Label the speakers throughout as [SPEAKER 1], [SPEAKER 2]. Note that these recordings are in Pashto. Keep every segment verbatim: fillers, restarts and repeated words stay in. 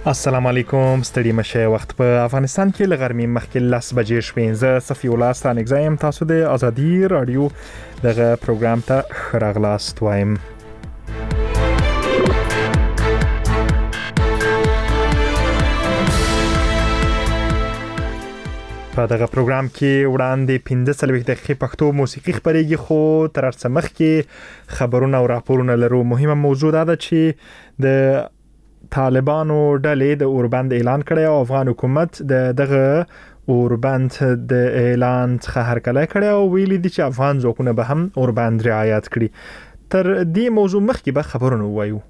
[SPEAKER 1] السلام علیکم ستړي مشه وخت په افغانستان کې لغرمې مخکې لس بجې شوې زه صفی الله ستانګزایم تاسو د ازادي رادیو دغه پروګرام ته خراغلاست وایم. په دغه پروګرام کې وړاندې پنځه څلوېښت دقیقې پښتو موسیقي خبرېږي خو تر هر څه مخکې خبرونه او راپورونه لرو. مهمه موضوع دا ده چې د طالبانو ډلې د اوربند اعلان کړی او افغان حکومت د دغه اوربند د اعلان څخه هرکلی کړی او ویلي دي چې افغان ځواکونه به هم اوربند رعایت کړي. تر دې موضوع مخکې به خبرونه ووایو.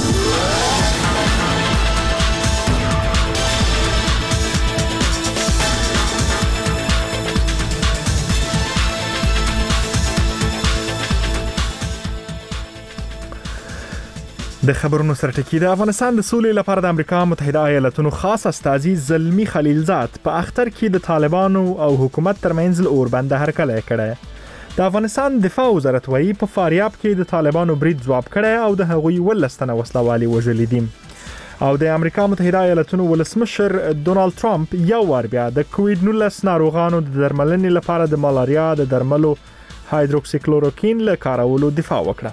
[SPEAKER 1] د خبرونو سرټکی د افغانستان د سولې لپاره د امریکا متحده ایالاتونو خاص استازي زلمی خلیلزاد په اختر کې د طالبانو او حکومت ترمنځ له اوربند هرکلی کړی. د افغانستان دفاع وزارت وايي په فاریاب کې د طالبانو برید ځواب کړی او د هغوی ولس تنه وسلوالي وژلي دي. او د امریکا متحده ایالاتونو ولسمشر ډونالد ټرمپ یو وار بیا د کووډ نولس ناروغانو د درملنې لپاره د ملاریا د درملو هایدروکسیکلوروکین له کارولو دفاع وکړه.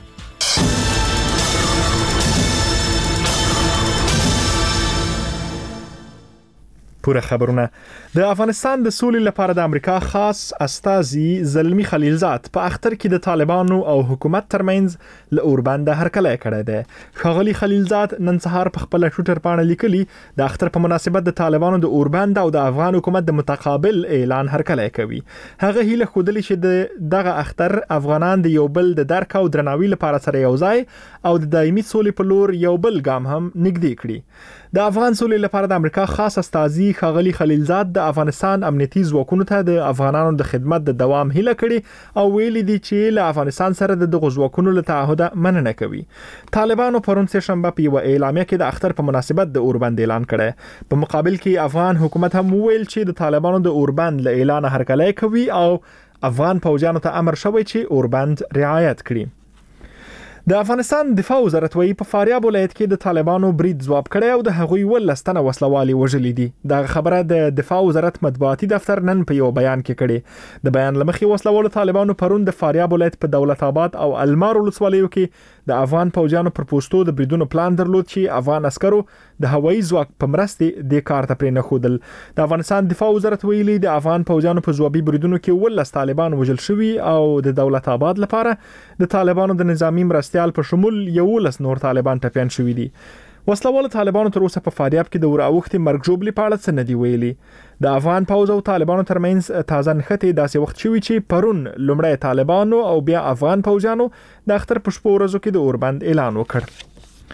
[SPEAKER 1] پوره خبرونه. د افغانستان د سولې لپاره د امریکا خاص استازي زلمی خلیلزاد په اختر کې د طالبانو او حکومت ترمنځ له اوربند هرکلی کړی دی. ښاغلي خلیلزاد نن سهار په خپل ټویټر باندې لیکلي د اختر په مناسبت د طالبانو د اوربند او د افغان حکومت د متقابل اعلان هرکلی کوي. هغه هیله ښودلې چې د دغه اختر افغانان د یو بل د درک او درناوي لپاره سره یو ځای او د دایمي سولې په لور یو بل ګام هم نږدې کړي. د افغان سولې لپاره د امریکا خاص استازي ښاغلي خلیلزاد د افغانستان امنیتي ځواکونو ته د افغانانو د خدمت د دوام هیله کړې او ویلي دي چې له افغانستان سره د دغه ځواکونو له تعهد مننه کوي. طالبانو پرون سه شنبه په یو اعلامیه کې د اختر په مناسبت د اوربند اعلان کړی. په مقابل کې افغان حکومت هم ویل چې د طالبانو د اوربند له اعلان هرکلی کوي او افغان پوځیانو ته امر شوی چې اوربند رعایت کړي. د افغانستان دفاع وزارت وايي په فاریاب ولایت کې د طالبانو برید ځواب کړی او د هغوی ولس تنه وسلوالي وژلي دي. دا خبره د دفاع وزارت مطبوعاتي دفتر نن په یو بیان کې کړي. د بیان لمخې وسلوالو طالبانو پرون د فاریاب ولایت په دولت آباد او المار ولسوالیو کې د افغان پوځیانو پر پوسټو د بریدونو پلان درلود چې افغان عسکرو د هوایي ځواک په مرستې د کار ته پرې نه ښودل. د افغانستان دفاع وزارت ویلي د افغان پوځیانو په ځوابي بریدونو کې ولس طالبان وژل شوي او د دولت آباد لپاره د طالبانو د نظامی مرستيال په شمول یولس نور طالبان ټپيان شوي دي. وسلوال طالبانو تر اوسه په فاریاب کې د وراوختي مرګ جوړلي په اړه څه نه دی ویلي. د افغان پوځ او طالبانو ترمنځ تازه نښتې داسې وخت شوي چې پرون لومړی طالبانو او بیا افغان پوځیانو د اختر په شپو ورځو کې د اوربند اعلان وکړ.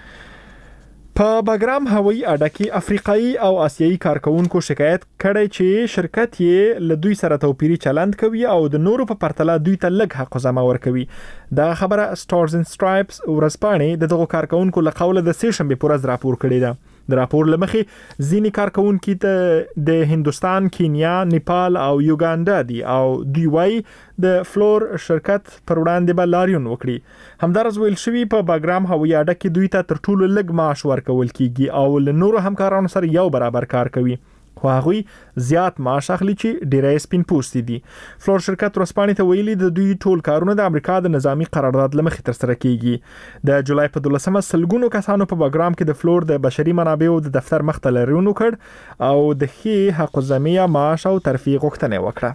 [SPEAKER 1] په باګرام هوایي اډه کې افریقایي او آسیایي کارکونکو شکایت کړی چې شرکت یې له دوی سره توپیري چلند کوي او د نورو په پرتله دوی ته لږ حق زما ورکوي. دا خبره سټارز اند سټرایپس ورځپاڼې د دغه کارکونکو له قوله د سه شنبه پر ورځ راپور کړی ده. د راپور لمخې ځینې کارکونکو ته د هندستان، کینیا، نیپال او یوګاندا دي او دوی وايي د فلور شرکت پر وړاندې به لاریون وکړي. همدارس ویل شوی په باګرام هوایي اډه کې دوی ته تر ټولو لږ معاش ورکول کیږي او له نورو همکارانو سره یو برابر کار کوي. خو هغوی زیات معاش اخلي چې ډیری سپین پوستي دي. فلور شرکت ورسپانې ته ویلي د دوی ټول کارونه د امریکا د نظامی قرارداد لمخې تر سره کیږي. د جولای په دولسمه سلګونو کسانو په باګرام کې د فلور د بشري منابعو د دفتر مخ ته لاریون وکړ او د ښې حق الزمي معاش او ترفیع غوښتنه وکړه.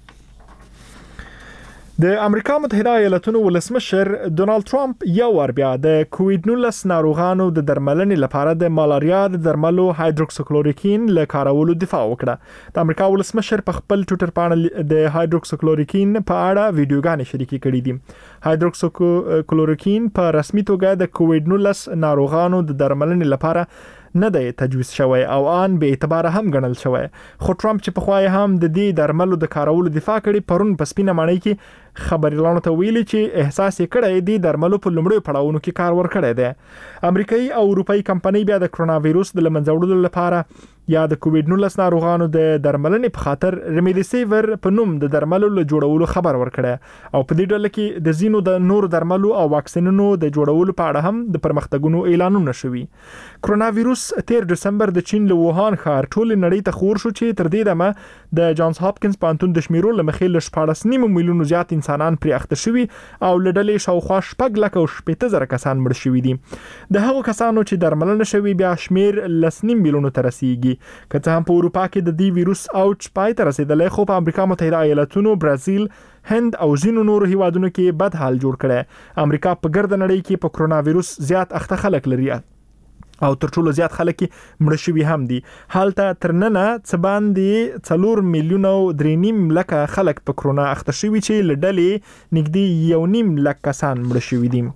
[SPEAKER 1] د امریکا متحده ایالاتونو ولسمشر ډونالد ټرمپ یو ور بیا د کووډ نولس ناروغانو د درملنې لپاره د ملاریا د درملو هایدروکسیکلوروکین له کارولو دفاع وکړه. د امریکا ولسمشر په خپل ټویټر باندې د هایدروکسیکلوروکین په اړه ویډیوګانې شریکې کړې دي. هایدروکسیکلوروکین په رسمي توګه د کووډ نولس ناروغانو د درملنې لپاره نه دی تجویز شوی او ان به اعتبار هم ګڼل شوی. خو ټرمپ چې په خوای هم د دې درملو د کارولو دفاع کړي پرون په سپینه معنی کې خبريالانو ته ویلي چې احساس یې کړی دی درملو په لومړیو پړاوونو کې کار ورکړی دی. امریکایي او اروپאי کمپنۍ بیا د کرونا وایروس د لمنځه وړلو لپاره یا د کووډ نولس ناروغانو د درملنې په خاطر ریمډیسیویر په نوم د درملو له جوړولو خبر ورکړی او په دې ډول کې د زینو د نور درملو او واکسینونو د جوړولو په اړه هم د پرمختګونو اعلانونه شوي. کرونا وایروس تیر دسمبر د چین له ووهان ښار ټول نړۍ ته خور شو چې تر دې دمه د جانز هاپکینز پوهنتون د شمیرو له مخې له شپاړس نیم میلیونو زیات انسانان پرې اخته شوي او له ډلې شاوخوا شپږ لکه او شپېته زره کسان مړ شوي دي. د هغو کسانو چې درملنه شوي بیا شمیر لس نیم میلیونو ته رسیږي. که څه هم په اروپا کې د دې ویروس اوج پای ته رسیدلی، خو په امریکا متحده ایالاتونو، برازیل، هند او ځینو نورو هیوادونو کې بد حال جوړ کړی. امریکا په ګرد نړۍ کې په کرونا ویروس زیات اخته خلک لري او تر ټولو زیات خلک مړ شوي هم دي. حالته تر ننه څه باندې څلور میلیونه او درې نیم لکه خلک په کرونا اخته شوي چې له ډلې نږدې یو نیم لک کسان مړ شوي دي.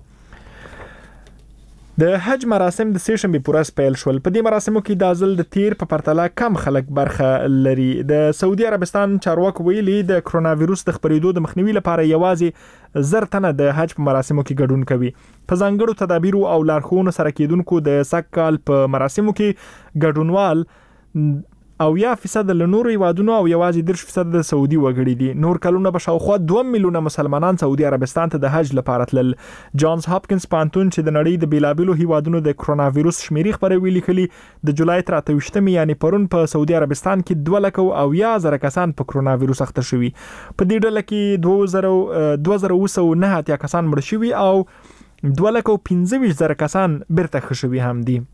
[SPEAKER 1] د حج مراسم د سه شنبه پورس پیل شول. په دې مراسمو کې د ځل د تیر په پرتله کم خلک برخه لري. د سعودي عربستان چارواکو ویلي د کرونا وایروس د خپرېدو د مخنیوي لپاره یوازې زر تنه د حج په مراسمو کې ګډون کوي. په ځانګړو تدابیرو او لارښوونو سره کېدونکو د سږکال په مراسمو کې ګډونوال او یا فیصد له نورو هیوادونو او یوازې دېرش فیصد د سعودي وګړي دي. نور کلونه به شاوخوا دوه میلیونه مسلمانان سعودي عربستان ته د حج لپاره تلل. جانز هاپکینز پوهنتون چې د نړۍ د بیلابیلو هیوادونو د کرونا وایروس شمیرې خبروي لیکلي د جولای تر اته ویشتمې یعنی پرون په سعودي عربستان کې دوه لکه او یا زره کسان په کرونا وایروس اخته شوي. په دې ډله کې دوه زره دوه زره اوه سوه نهه اتیا کسان مړ شوي او دوه لکه او پنځه ویشت زره کسان بیرته ښه شوي هم دي.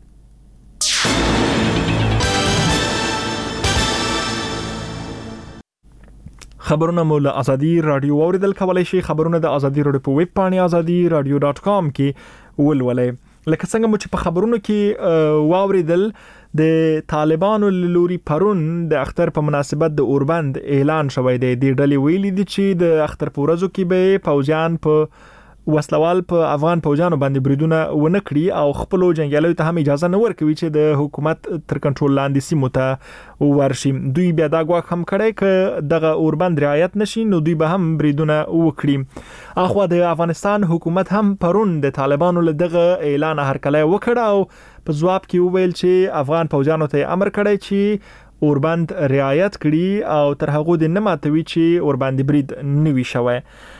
[SPEAKER 1] خبرونه مو له ازادي رادیو اوریدل کولای شي. خبرونه د ازادي رادیو په ویب پاڼه ازادي رادیو ډاټ کام کې ولولئ. لکه څنګه مو چې په خبرونو کې واوریدل، د طالبانو لوري پرون د اختر په مناسبت د اوربند اعلان شوی دی. د ډلې ویلي دي چې د اختر په ورځو کې به پوځیان په وسلوال په افغان پوځانو باندې بریدونه ونه کړي او خپل جنگیالیو ته هم اجازه نه ورکوي چې د حکومت تر کنټرول لاندې سیمو ته ورشي. دوی بیا دا غواړي هم کړي ک دغه اوربند رعایت نشي نو دوی به هم بریدونه وکړي. اخو د افغانستان حکومت هم پرون د طالبانو له دغه اعلان هرکلی وکړ او په ځواب کې وویل چې افغان پوځانو ته امر کړی چې اوربند رعایت کړي او تر هغه د نه ماتوي چې اوربند برید نوي شوی.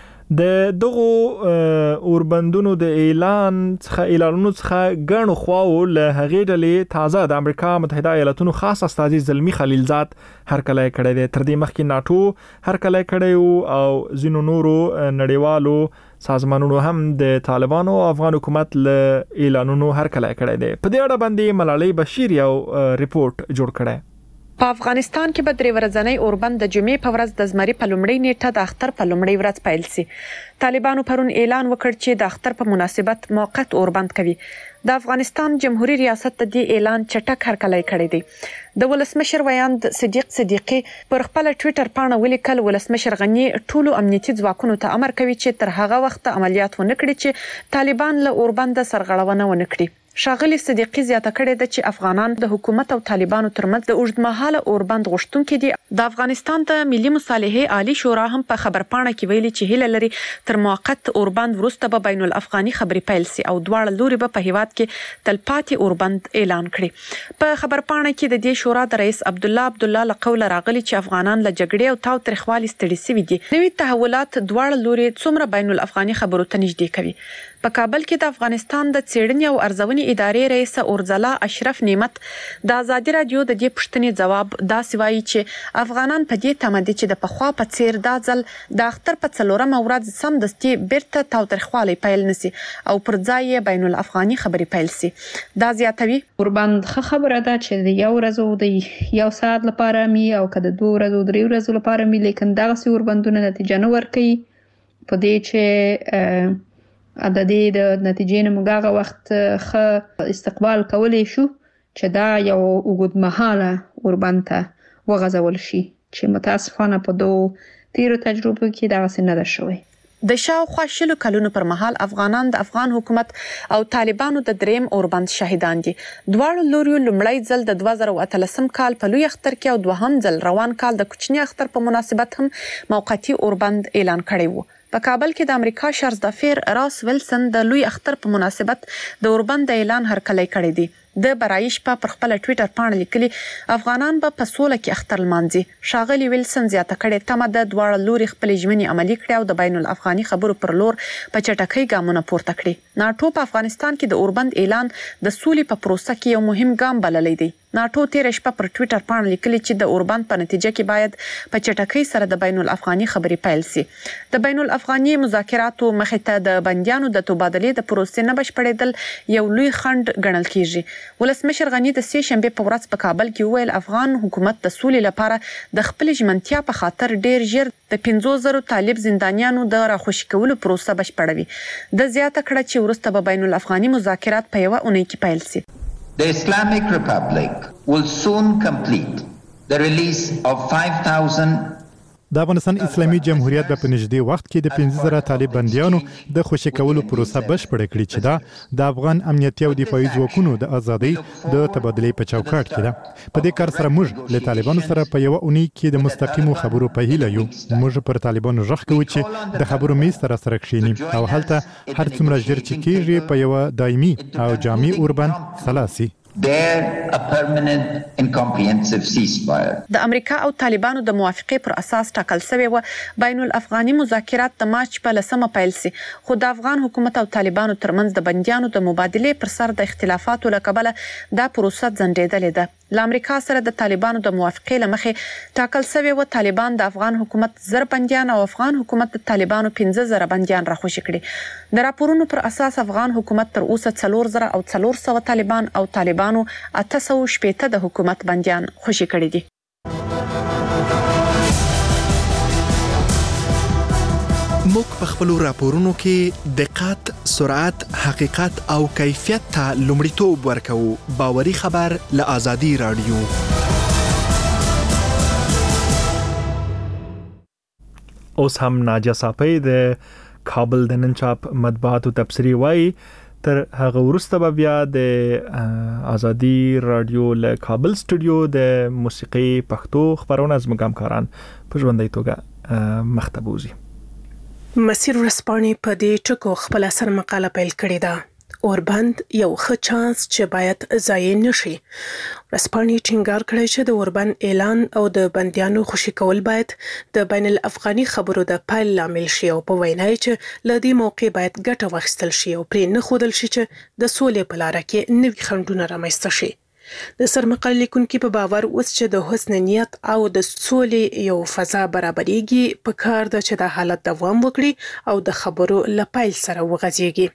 [SPEAKER 1] د دغه اوربندونو د اعلان څخه اعلانونو څخه غنو خواو له هغې ډلې تازه د امریکا متحده ایالاتونو خاص استازي زلمی خلیلزاد هرکلی کړی دی. تر دې مخکې ناتو هرکلی کړی او ځینو نورو نړیوالو سازمانونو هم د طالبانو او افغان حکومت له اعلانونو هرکلی کړی دی. په دې اړه باندې ملالۍ بشیر یو ریپورت جوړ کړی.
[SPEAKER 2] په افغانستان کې به درې ورځنۍ اوربند د جمعې په ورځ د زمري په لومړۍ نیټه د اختر په لومړۍ ورځ پیل سي. طالبانو پرون اعلان وکړ چې د اختر په مناسبت موقت اوربند کوي. د افغانستان جمهوریت ریاست د دې اعلان چټک هرکلی کړی دی. د ولسمشر ویاند صدیق صدیقی پر خپل ټوئیټر پاڼه ولیکل ولسمشر غنی ټولو امنیتي ځواکونو ته امر کوي چې تر هغه وخت عملیات ونه کړي چې طالبان له اوربند سرغړونه ونه کړي. شاغلی صدیقی زیاته کړې ده چې افغانان د حکومت او طالبانو ترمنځ د اوږدمهاله اوربند غوښتونکي دي. د افغانستان د ملي مصالحې عالی شورا هم په خبرپاڼه کې ویلي چې هیله لري تر موقت اوربند وروسته به بین الافغاني خبرې پیل سي او دواړه لوري به په هیواد کې تلپاتې اوربند اعلان کړي. په خبرپاڼه کې د دې شورا د رئیس عبد الله عبد الله له قوله راغلي چې افغانان له جګړې او تاو تریخوالي ستړي شوي دي. نوي تحولات دواړه لوري څومره بین الافغاني خبرو ته نږدې کوي. په کابل کې د افغانستان د څېړنې او ارزونې ادارې رئیس اورزلا اشرف نعمت د ازادي رادیو د دې پوښتنې ځواب داسې وایي چې افغانان په دې تمه دي چې د پخوا په څیر دا ځل د اختر په څلورمه ورځ سمدستي بیرته تاوتریخوالی پیل نشي او پر ځای یې بین الافغاني خبرې پیل سي. دا زیاتوي
[SPEAKER 3] اوربند ښه خبره ده چې د یو ورځو د یو ساعت لپاره می او که د دوه ورځو درې ورځو لپاره می، لیکن دغسې اوربندونه نتیجه نه ورکوي. په دې چې د دې د نتیجې نه موږ هغه وخت ښه استقبال کولی شو چې دا یو اوږدمهاله اوربند ته وغځول شي چې متاسفانه په دوو تیرو تجربو کې دغسې نه ده شوی.
[SPEAKER 2] د شاوخوا شلو کلونو پر مهال افغانان د افغان حکومت او طالبانو د دریم اوربند شاهدان دي. دواړو لوریو لومړی ځل د دوه زره اتلسم کال په لوی اختر کې او دوهم ځل روان کال د کوچني اختر په مناسبت هم موقتي اوربند اعلان کړی وو. په کابل کې د امریکا شرز دافیر راس ویلسن د لوی اختر په مناسبت د اوربند اعلان هرکلی کړی دی. د برایش په پر خپل ټوئیټر باندې لیکلي افغانان به په سوله کې اختر لمانځي. شاغلي ویلسن زیاته کړې تمه د دواړه لوري خپل ژمنې عملي کړې او د بین الافغاني خبرو پر لور په چټکۍ ګامونه پورته کړي. ناټو په افغانستان کې د اوربند اعلان د سولې په پروسه کې یو مهم ګام بللی دی. ناټو تیر شپه پر ټوئیټر باندې لیکلي چې د اوربند په نتیجه کې باید په چټکۍ سره د بین الافغاني خبرې پیل شي. د بین الافغاني مذاکراتو مخې ته د بنديانو د تبادلې د پروسې نه بشپړېدل یو لوی خنډ ګڼل کیږي. ولسمشر غنی د سې شنبه په ورځ په کابل کې ویل افغان حکومت د سولې لپاره د خپل ژمنتیا په خاطر ډیر ژر د پنځه زره طالب زندانیانو د راخوشي کولو پروسه بشپړوي. د زیاته کړه چې ورسته به بین الافغاني مذاکرات په یو اونۍ کې پیل شي.
[SPEAKER 4] The Islamic Republic will soon complete the release of five thousand
[SPEAKER 5] د افغانستان اسلامي جمهوریت په نږدې وخت کې د پنځه زره طالب بنديانو د خوشي کولو پروسه بشپړه کړې چې دا د افغان امنیتي او دفاعي ځواکونو د ازادۍ د تبادلې په چوکاټ کې ده. په دې کار سره موږ له طالبانو سره په یو اونۍ کې د مستقیمو خبرو په هیله یو. موږ پر طالبانو ژغ کوو چې د خبرو میز سره سره کښینی او هلته هر څومره ژر چې کېږي په یو دایمي او جامع اوربند سلاسي
[SPEAKER 4] there a permanent and comprehensive ceasefire.
[SPEAKER 2] د امریکا او طالبانو د موافقې پر اساس ټاکل شوی و بین الافغاني مذاکرات د مارچ په لسمه پیل شي، خو د افغان حکومت او طالبانو ترمنځ د بنديانو د مبادلې پر سر د اختلافاتو له کبله دا پروسه ځنډېدلې ده. له امریکا سره د طالبانو د موافقې لمخې ټاکل شوی و طالبان د افغان حکومت زر بنديان او افغان حکومت د طالبانو پنځه زره بنديان راخوشي کړي. د راپورونو پر اساس افغان حکومت تر اوسه څلور زره او څلور سوه طالبان او طالبانو اته سوه شپېته د حکومت بنديان خوشي کړي دي.
[SPEAKER 6] موږ په خپل راپورونو کې دقت، سرعت، حقیقت او کیفیت ته لومړیتوب ورکوو. باوري خبر له آزادي رادیو.
[SPEAKER 1] اوس هم ناجیه صافی د کابل د نن چاپ مطبوعاتو تبصري وایي تر هغه وروسته به بیا د آزادي رادیو له کابل سټوډیو د موسیقي پښتو خبرونه زموږ همکاران په ژوندۍ توګه مخته بوزي.
[SPEAKER 7] مسیر ورسپانې په دې ټکو خپل اثر مقاله پیل کړې ده. اوربند یو ښه چانس چې باید ضایع نشي. ورسپانې ټینګار کړی چې د اوربند اعلان او د بندیانو خوشي کول باید د بین الافغاني خبرو د پیل لامل شي او په وینا یې چې له دې موقع باید ګټه واخیستل شي او پرې نه ښودل شي چې د سولې په لاره کې نوي خنډونه رامنځته شي. د سرمقاله لیکونکي په باور اوس چې د حسن نیت او د سولې یو فضا برابرېږي، په کار ده چې د حالت دوام وکړي او د خبرو له پیل سره وغځېږي.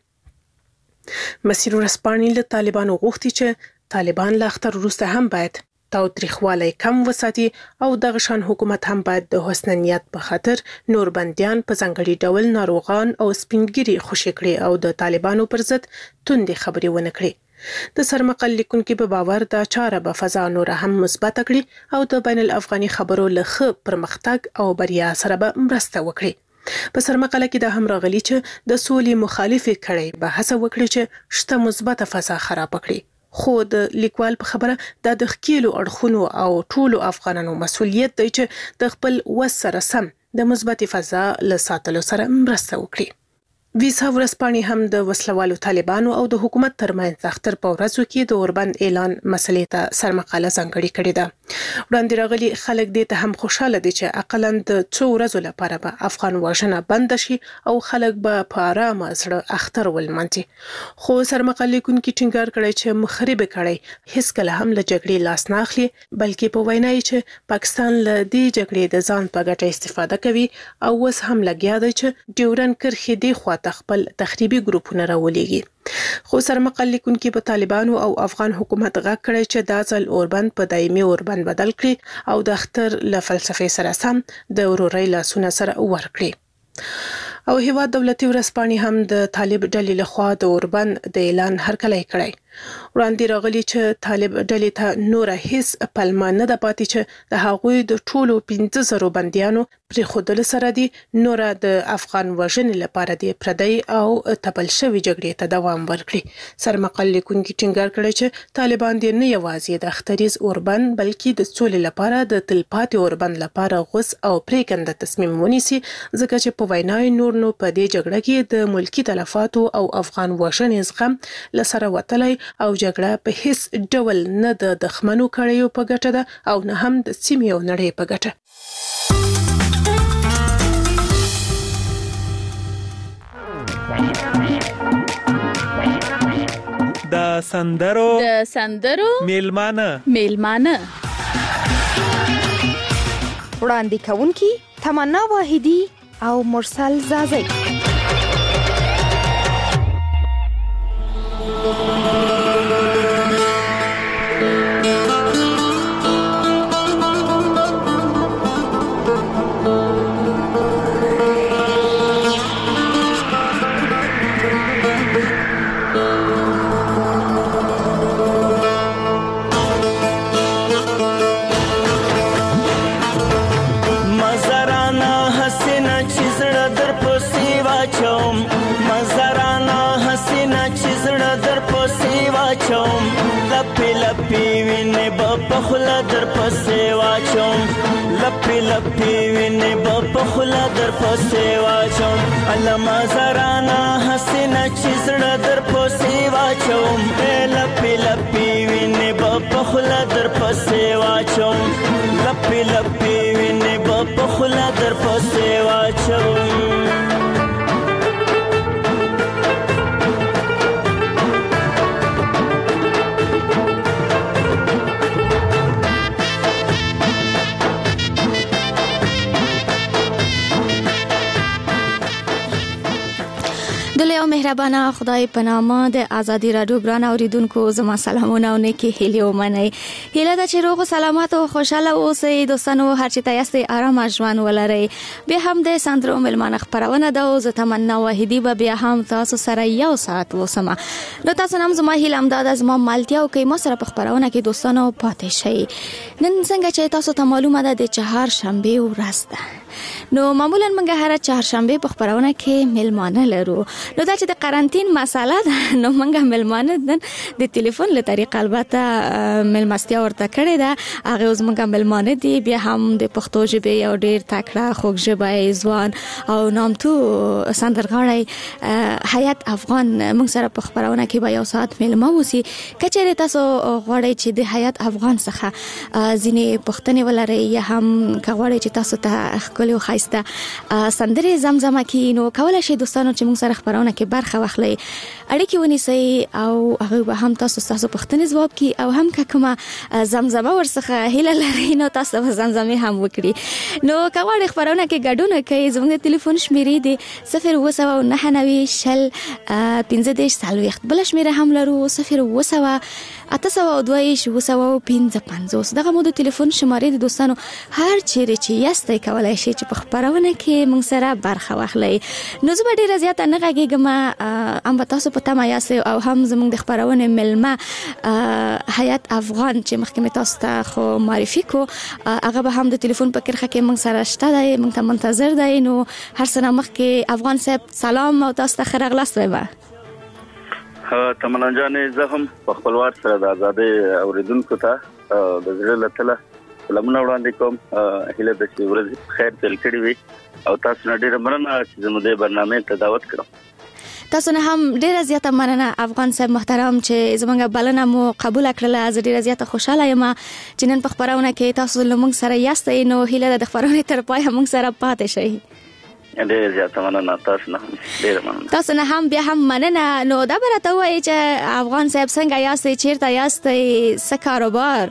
[SPEAKER 7] مسیر ورسپانې له طالبانو غوښتي چې طالبان له اختر وروسته هم باید تاوتریخوالی کم وساتي او دغه شان حکومت هم باید د حسن نیت په خاطر نور بندیان په ځانګړي ډول ناروغان او سپینګیري خوشي کړي او د طالبانو پر ضد توندې خبرې ونه کړي. د سرمقال لیکونکي په باور دا چاره به فضا نور هم مثبت کړي او د بین الافغاني خبرو له ښه پرمختګ او بریا سره به مرسته وکړي. په سرمقاله کې دا هم راغلي چې د سولې مخالفې کړي به هڅه وکړي چې شته مثبت فضا خراب کړي. خو د لیکوال په خبره دا د ښکیلو اړخونو او ټولو افغانانو مسؤلیت دی چې د خپل وس سره سم د مثبت فضا له ساتلو سره مرسته وکړي. ویسا ورسپانې هم د وسلوالو طالبانو او د حکومت ترمنځ اختر په ورځو کې د اوربند اعلان مسلې ته سرمقاله ځانګړې کړې ده. وړاندې راغلي خلک دې ته هم خوشاله دي چې اقلاً د څو ورځو لپاره به افغان وژنه بند شي او خلک به په آرامه زړه اختر ولمانځي. خو سرمقاله لیکونکي ټینګار کړی چې مخرب کړی هیڅکله هم له جګړې لاس نه اخلي، بلکې په وینا یې چې پاکستان له دې جګړې د ځان په ګټه استفاده کوي او اوس هم لګیا دی چې ډیورن کرښې دی خوا خپل تخریبي ګروپونه راولېږي. خو سرمقال لیکونکي په طالبانو او افغان حکومت غږ کړی چې دا ځل اوربند په دایمي اوربند بدل کړي او د اختر له فلسفې سره سم د ورورۍ لاسونه سره ورکړي. او هیواد دولتي ورسپانې هم د طالب ډلې لخوا د اوربند د اعلان هرکلی کړی. وړاندې راغلي چې طالب ډلې ته نوره هیڅ پلمه نه ده پاتې چې د هغوی د ټولو پنځه زرو بندیانو پرېښودلو سره دي نوره د افغان وژنې لپاره دې پردۍ او تپل شوې جګړې ته دوام ورکړي. سرمقال لیکونکي ټینګار کړی چې طالبان دې نه یوازې د اختریز اوربند بلکې د سولې لپاره د تلپاتې اوربند لپاره غوڅ او پرېکنده تصمیم ونیسي، ځکه چې په وینا یې نور نو په دې جګړه کې د ملکي تلفاتو او افغان وژنې زغم له سره وتلی او جګړه په هیڅ ډول نه د دښمنو کړیو په ګټه ده او نه هم د سیمې او نړۍ په ګټه.
[SPEAKER 8] د سندرو
[SPEAKER 9] د سندرو
[SPEAKER 8] میلمانه
[SPEAKER 9] میلمانه
[SPEAKER 10] وړاندې کوونکی تمنا واحدی او مرسل زازی.
[SPEAKER 11] پخلا در پسې واچوم لپی لپی وینې په پخلا در پسې واچوم علما زرانا حسینه چې زړه در پسې واچوم لپی لپی وینې په پخلا در پسې واچوم لپی لپی وینې په پخلا در پسې واچوم.
[SPEAKER 12] دلته مهربانه خدای په نامه د ازادي رادیو ګران اوریدونکو زما سلامونه او نیکی هیله ومنئ. هیله ده چې روغ او سلامت او خوشاله اوسئ دوستانو، هر چې تاسو آرام ژوند ولرئ. بیا هم د سندرو ملمانه خبرونه ده او زه تمنا واحدی به بیا هم تاسو سره یو ساعت وسم. نو تاسو هم زما هیله امداد زما مالتیا او کې ما سره په خبرونه کې دوستانو پاتې شئ. نن څنګه چې تاسو ته معلومه ده د چهارشنبه ورځ ده، نو معمولا موږ هر چهارشنبه په خبرونه کې ملمانه لرو. نو دا چې د قرنټین مساله ده، نو موږ ملمانه د ټلیفون له طریق البته ملمستیا ورته کړې ده. هغه اوس موږ ملمانه دي، بیا هم د پښتو ژبې یو ډیر تکړه خوږ ژبه ځوان او نامتو سندرغاړی حیات افغان موږ سره په خبرونه کې به یو ساعت ملمه وسی. کچېره تاسو غواړئ چې د حیات افغان څخه ځینې پښتنې ولرئ یا هم غواړئ چې تاسو ته خپل خایسته سندرې زمزمه کې، نو کولای شئ دوستانو چې موږ سره خبرونه کې برخه واخلئ، اړیکې ونیسئ او هغه به هم تاسو تاسو پښتنې ځواب کی او هم کومه زمزمه ورڅخه هیله لرئ نو تاسو به زمزمه هم وکړي. نو کواړې خبرونه کې ګډون کوي. زموږ د ټلیفون شمیرې دی صفر اووه سوه نهه نوي شل پنځه دېرش څلوېښت، بل شمیره هم لرو صفر اووه سوه اته سوه دوه ویشت اووه سوه پنځه پنځوس. دغه مو د ټلیفون شمارې د دوستانو هر چیرې چې یاستئ کولای شئ چې په خبرونه کې موږ سره برخه واخلئ. نو زه به ډیره زیاته نه غږیږم، ام به تاسو په تمه یاست او هم زموږ د خبرونه ملمه حیات افغان چې مخکې مې تاسو ته خو معرفي کو، هغه به هم د ټلیفون په کرخه کې موږ سره شته دی، موږ ته منتظر دی. نو هر څه نه مخکې افغان صاحب سلام او تاسو ته ښه راغلاست وایم.
[SPEAKER 13] تمنا جانې زه هم په خپل وار سره د ازادۍ اوریدونکو ته د زړه له تله سلامونه وړاندې کوم. هیله ده چې ورځ خیر پیل کړې وي او تاسو نه ډیره مننه چې زموږ د برنامه ته دعوت کړم.
[SPEAKER 12] تاسو نه هم ډیره زیاته مننه افغان صاحب محترم چې زموږ بلنه مو قبول کړله. زه ډیره زیاته خوشاله یم چې نن په خبرونه کې تاسو له موږ سره یاستئ. نو هیله ده د خبرونه تر پای موږ سره پاتې شئ.
[SPEAKER 13] ډیره زیاته مننه، تاسو نه هم ډیره مننه.
[SPEAKER 12] تاسو نه هم بیا هم مننه. نو دا به راته وایي چې افغان صاحب څنګه یاستئ، چیرته یاستئ، څه کاروبار؟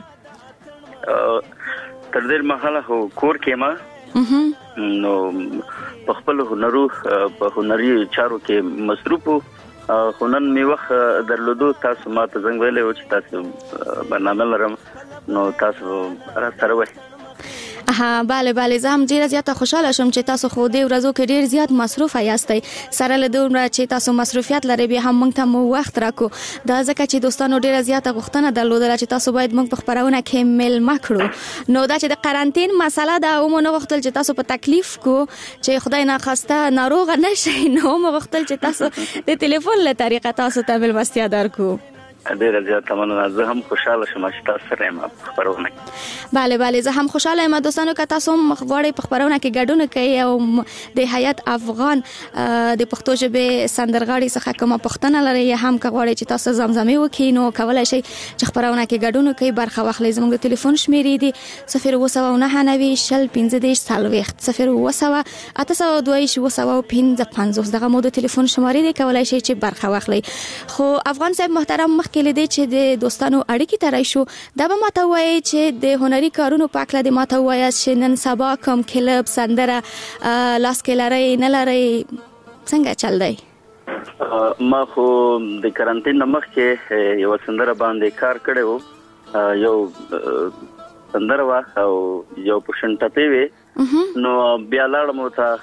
[SPEAKER 13] تر دې مهاله خو کور کې ما نو په خپل هنرو په هنري چارو کې مصروف وو. هنن می وخت درلودو تاسو ما ته څنګه ویلې و چې تاسو برنامه لرم، نو تاسو را سره وای.
[SPEAKER 12] ها bale bale زه هم ډیره زیاته خوشاله شوم چې تاسو خو دې ورځو کې ډیر زیات مصروف یاستئ. سره له دومره چې تاسو مصروفیت لرئ بیا هم موږ ته مو وخت راکو. دا ځکه چې دوستانو ډیره زیاته غوښتنه درلودله چې تاسو باید موږ په خبرونه کې ملمه کړو. نو دا چې د قرنټین مسله ده او مو نه غوښتل چې تاسو په تکلیف کو چې خدای نه خواسته ناروغ نشئ، نو مو غوښتل چې تاسو د ټلیفون له طریقه تاسو ته ملمستیا درکو.
[SPEAKER 13] ډېر زیات مننه. زه هم خوشاله شوم چې تاسو سره یم په خبرونه.
[SPEAKER 12] bale bale زه هم خوشاله یم دوستانو که تاسو هم غواړئ په خبرونه کې ګډون کوي او د حیات افغان د پښتو ژبې سندرغاړي څخه کومه پوښتنه لري یا هم که غواړئ چې تاسو زمزمه وکړئ نو کولای شئ چې خبرونه کې ګډون کوي برخه واخلئ. زموږ د ټلیفون شمیرې دي صفر اووه سوه نهه نوي شل پنځه دېرش څلوېښت صفر اووه سوه اته سوه دوه ویشت اووه سوه پنځه پنځوس دغه مو د ټلیفون شمارې دي کولای شئ چې برخه واخلئ. خو افغان صاحب محترم مخکې لیدې چې د دوستانو اړیکې ترای شو دا به ماته وایي چې د هنري کارونو په اړه د ماته وایي چې نن سبا کوم کلب سندره لاس کې لري نه لري څنګه چل دی؟
[SPEAKER 13] ما خو د کرانتین مخکې یو سندره باندې کار کړی وو، یو سندره وا او یو پوشن ټپې وي نو بیا لاړم ته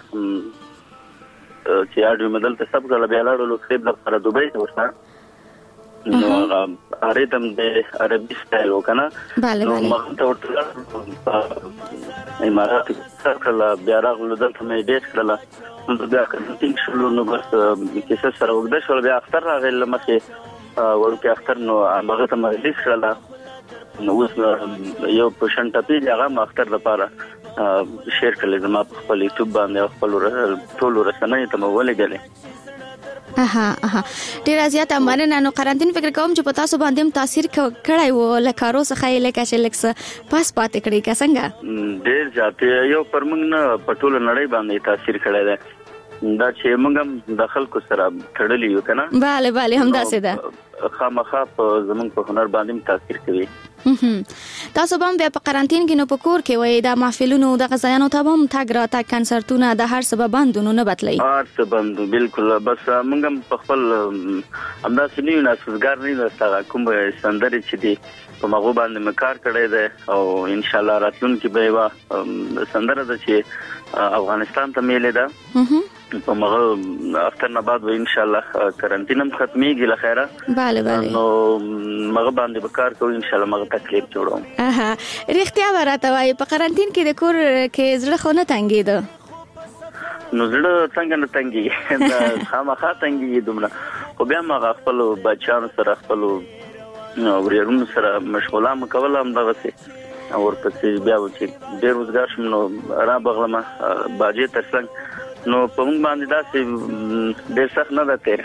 [SPEAKER 13] چې اډو مدل ته سب غل بیا لاړو لو کلیب لپاره دوبۍ ته ورسره نو هغه ریتم د عربي سټایل وکنه نو ما ته ورته امارات سره بیا راغلو دلته مې ډیټ کړل نو بیا کرانتین شلو نو بس کیسه سره وګد شو بیا اختر راغل مخه ورکه اختر نو هغه ته مجلس کړل نو اوس یو پوشن ټپې هغه مختر لپاره شیر کړل زما په خپل یوټیوب باندې خپل ټول رسنۍ ته مولګلې.
[SPEAKER 12] اها اها ډیر زیات مننه. نو قرنطین فکر کوم چې په تاسو باندې تاثیر کړای وو لکارو څخه لکه چې لکس پاس پاتې کړی کا څنګه؟
[SPEAKER 13] ډیر زیات یو پر موږ نه پټول نړۍ باندې تاثیر کړی دی دا چې موږ هم د خلکو سره تړلی یو کنه.
[SPEAKER 12] bale bale هم داسې ده
[SPEAKER 13] خامخا په زمونږ په هنر باندې تاثیر کوي.
[SPEAKER 12] تاسو هم بیا په قرنطین کې نو په کور کې وای دا محفلونو د غزایانو ته هم تاګ را تا کنسرتونه د هر سبب باندې نه بدلی
[SPEAKER 13] هر سبب باندې بالکل بس موږ هم په خپل همداسې نه یو ناسوزګار نه نستا کوم سندري چې دی په مغو باندې مکار کړی دی او ان شاء الله راتلونکي به وا سندره د چې افغانستان ته میلې ده په مغه افتر نه بعد و ان شاء الله کرنټین هم ختميږي لخيره
[SPEAKER 12] bale bale
[SPEAKER 13] نو مغه باندې وکړ کوم ان شاء الله مغه تکلیف جوړوم.
[SPEAKER 12] اها رښتیا ورته وای په کرنټین کې د کور کې زړه خو نه تنګید
[SPEAKER 13] نو زړه څنګه نه تنګي دا خامخا تنګي دومره خو بیا مغه خپل بچانو سره خپل وريرونو سره مشغوله مکوله هم دغه سي اور پسې بیا چې ډېر روزګار شم نو را بغلمه باجې ترڅنګ نو په موږ باندې داسې ډېر سخت نه ده تیر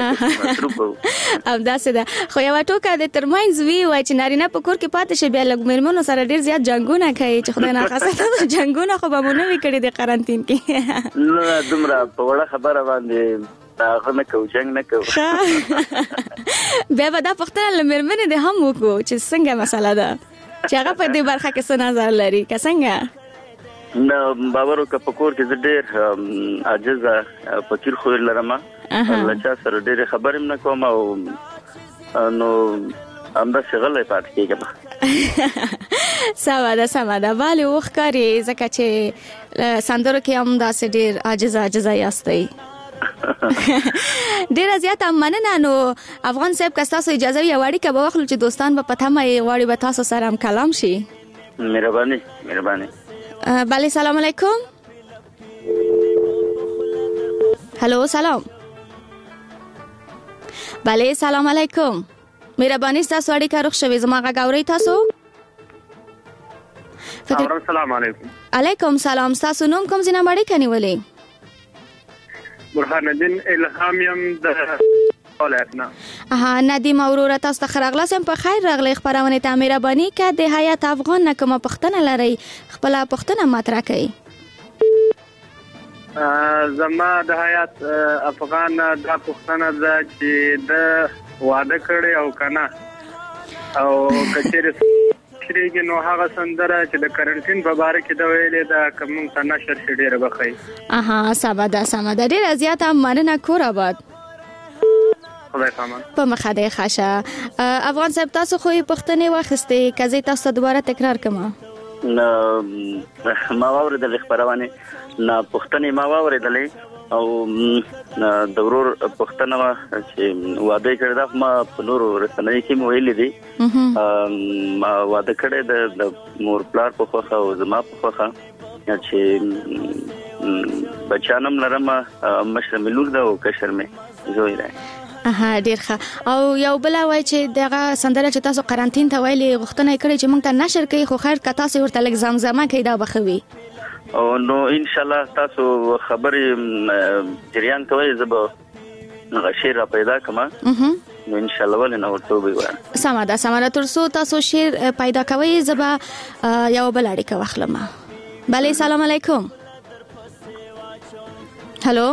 [SPEAKER 12] او داسې ده خو یو ټوکه د ترمنځ وی وای چې نارینه په کور کې پاتې شي بیا لږ مېرمنو سره ډېر زیات جنگونه کوي چې خدای نه خاصه جنگونه خو به مونږ وی کړی د قرنطین کې
[SPEAKER 13] نو دومره په وړه خبره باندې هغه نه کو جنگ نه کو
[SPEAKER 12] بیا به دا پښتنه لمرمنه ده هم وکړو چې څنګه مسله ده چې هغه په دې برخه کې څه نظر لري که څنګه
[SPEAKER 13] نو باورو که په کور کې ډېر عاجزه فقیر خو لرم الله چا سره ډېر خبرم نه کوم او نو امدا شغله پات کېږم
[SPEAKER 12] سوا ده سوا ده bale وخکاری زکه چې سندرو کې هم داسې ډېر عاجزه عاجزه یاستئ ډیر زیات مننه. نو افغان صاحب که تاسو اجازه وي وړي که به واخلو چې دوستان به پته مې وړي به تاسو سره هم کلام شي.
[SPEAKER 13] مهرباني مهرباني.
[SPEAKER 12] بله سلام علیکم. هلو سلام. بله سلام علیکم. مهرباني تاسو اړیکه روښ شوي زما غږ اورئ تاسو؟
[SPEAKER 9] السلام علیکم.
[SPEAKER 12] علیکم سلام. تاسو نوم کوم ځای نه اړیکه نیولې؟
[SPEAKER 9] برهان الدین الهام یم د ولایتنا.
[SPEAKER 12] اها ندیم اورور تاسو ته خراغله سم په خیر راغلی خبرونه ته مهرباني که د حیات افغان نه کومه پښتنه لري خپل پښتنه مطرح کړئ.
[SPEAKER 9] زما د حیات افغان د پښتنه د چې د واده کړي او کنه او کچېره کېږي نو هغه سندره چې د کرنټین په باره کې د ویلې د کوم څه نشر شي ډیره بخي.
[SPEAKER 12] اها سبا ده سما ده ډیره زیاته مننه کور آباد.
[SPEAKER 9] خدای پامان.
[SPEAKER 12] په مخه ده خاشه. افغان صاحب تاسو خو پښتنې واخستې کزې تاسو دوباره تکرار کما.
[SPEAKER 13] ما واوریدل خبرونه نه پښتنې ما واوریدلې او د ورور پښتنه چې واده کړی دا ما په نورو رسنۍ کې مو ویلې دي ما واده کړی د مور پلار په خوخه او زما په خوخه چې بچانم لرم مشر ملور دا او کشر مې زوی راي.
[SPEAKER 12] اها ډیر ښه. او یو بل وای چې دغه سندره چې تاسو قرنټین ته ویلي غوښتنه کړې چې موږ ته نشر کړئ خو خیر که تاسو ورته لږ زمزمه کوي دا بخوي.
[SPEAKER 13] او نو ان شاء الله تاسو خبرې جریان کوي زب غشیر را پیدا کما نو ان شاء الله ولنه ورته وي.
[SPEAKER 12] سمه ده سمه ده. ترڅو تاسو شیر پیدا کوي زب یو بل اړیکه واخلم. بله سلام علیکم. هلو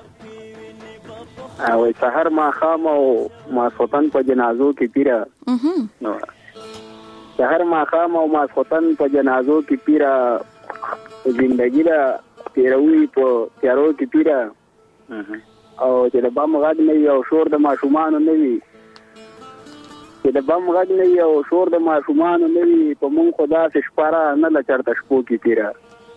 [SPEAKER 14] او سحر ما خام او ماسوتن په جنازو کې پیرا نو سحر ما خام او ماسوتن په جنازو کې پیرا زندگی را پیروي په تیارو کې پیرا او چې د بام غږ نه وي او شور د ماشومان نه وي چې د بام غږ نه وي او شور د ماشومان نه وي په مونږ خدا شپاره نه لچرته شپو کې پیرا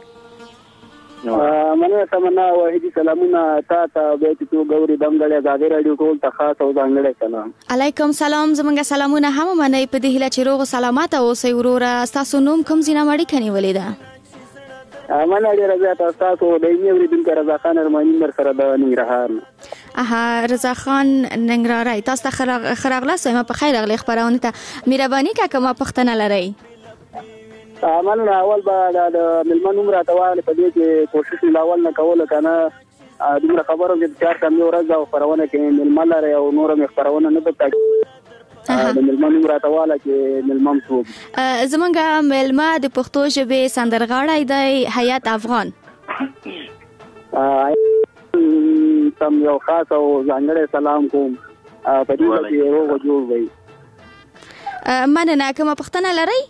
[SPEAKER 14] منه سمنا وحیدی سلامونه تا ته بیت تو ګوري دمګړې زاده رادیو ټول ته خاص او ځانګړی سلام.
[SPEAKER 12] علیکم سلام. زمونږ سلامونه هم منئ په دې هیله چې روغ سلامات اوسئ وروره. تاسو نوم کوم ځای نه مړی کني ولې ده؟
[SPEAKER 14] منه ډیره زیاته تاسو د یې اوریدونکو رضا خان ارمانی مر سره د ننګرهار.
[SPEAKER 12] اها رضا خان ننګرهار تاسو ته خراغله سم په خیر غلي خبرونه ته مهرباني کا کومه پښتنه لري.
[SPEAKER 14] مننه. اول به د ملمن عمر اتواله په دې کې کوشش لاول نه کوله کنه دومره خبرو چې چار کم یو ورځ او خبرونه کې ملمن لري او نور مې خبرونه نه پته د ملمن عمر اتواله کې ملمن څو
[SPEAKER 12] زمونږه ملما د پښتو ژبې سندرغاړی دی حیات افغان.
[SPEAKER 14] تم یو خاص او ځانګړی سلام کوم په دې کې روغ جوړ وي.
[SPEAKER 12] مننه. کومه پښتنه لري؟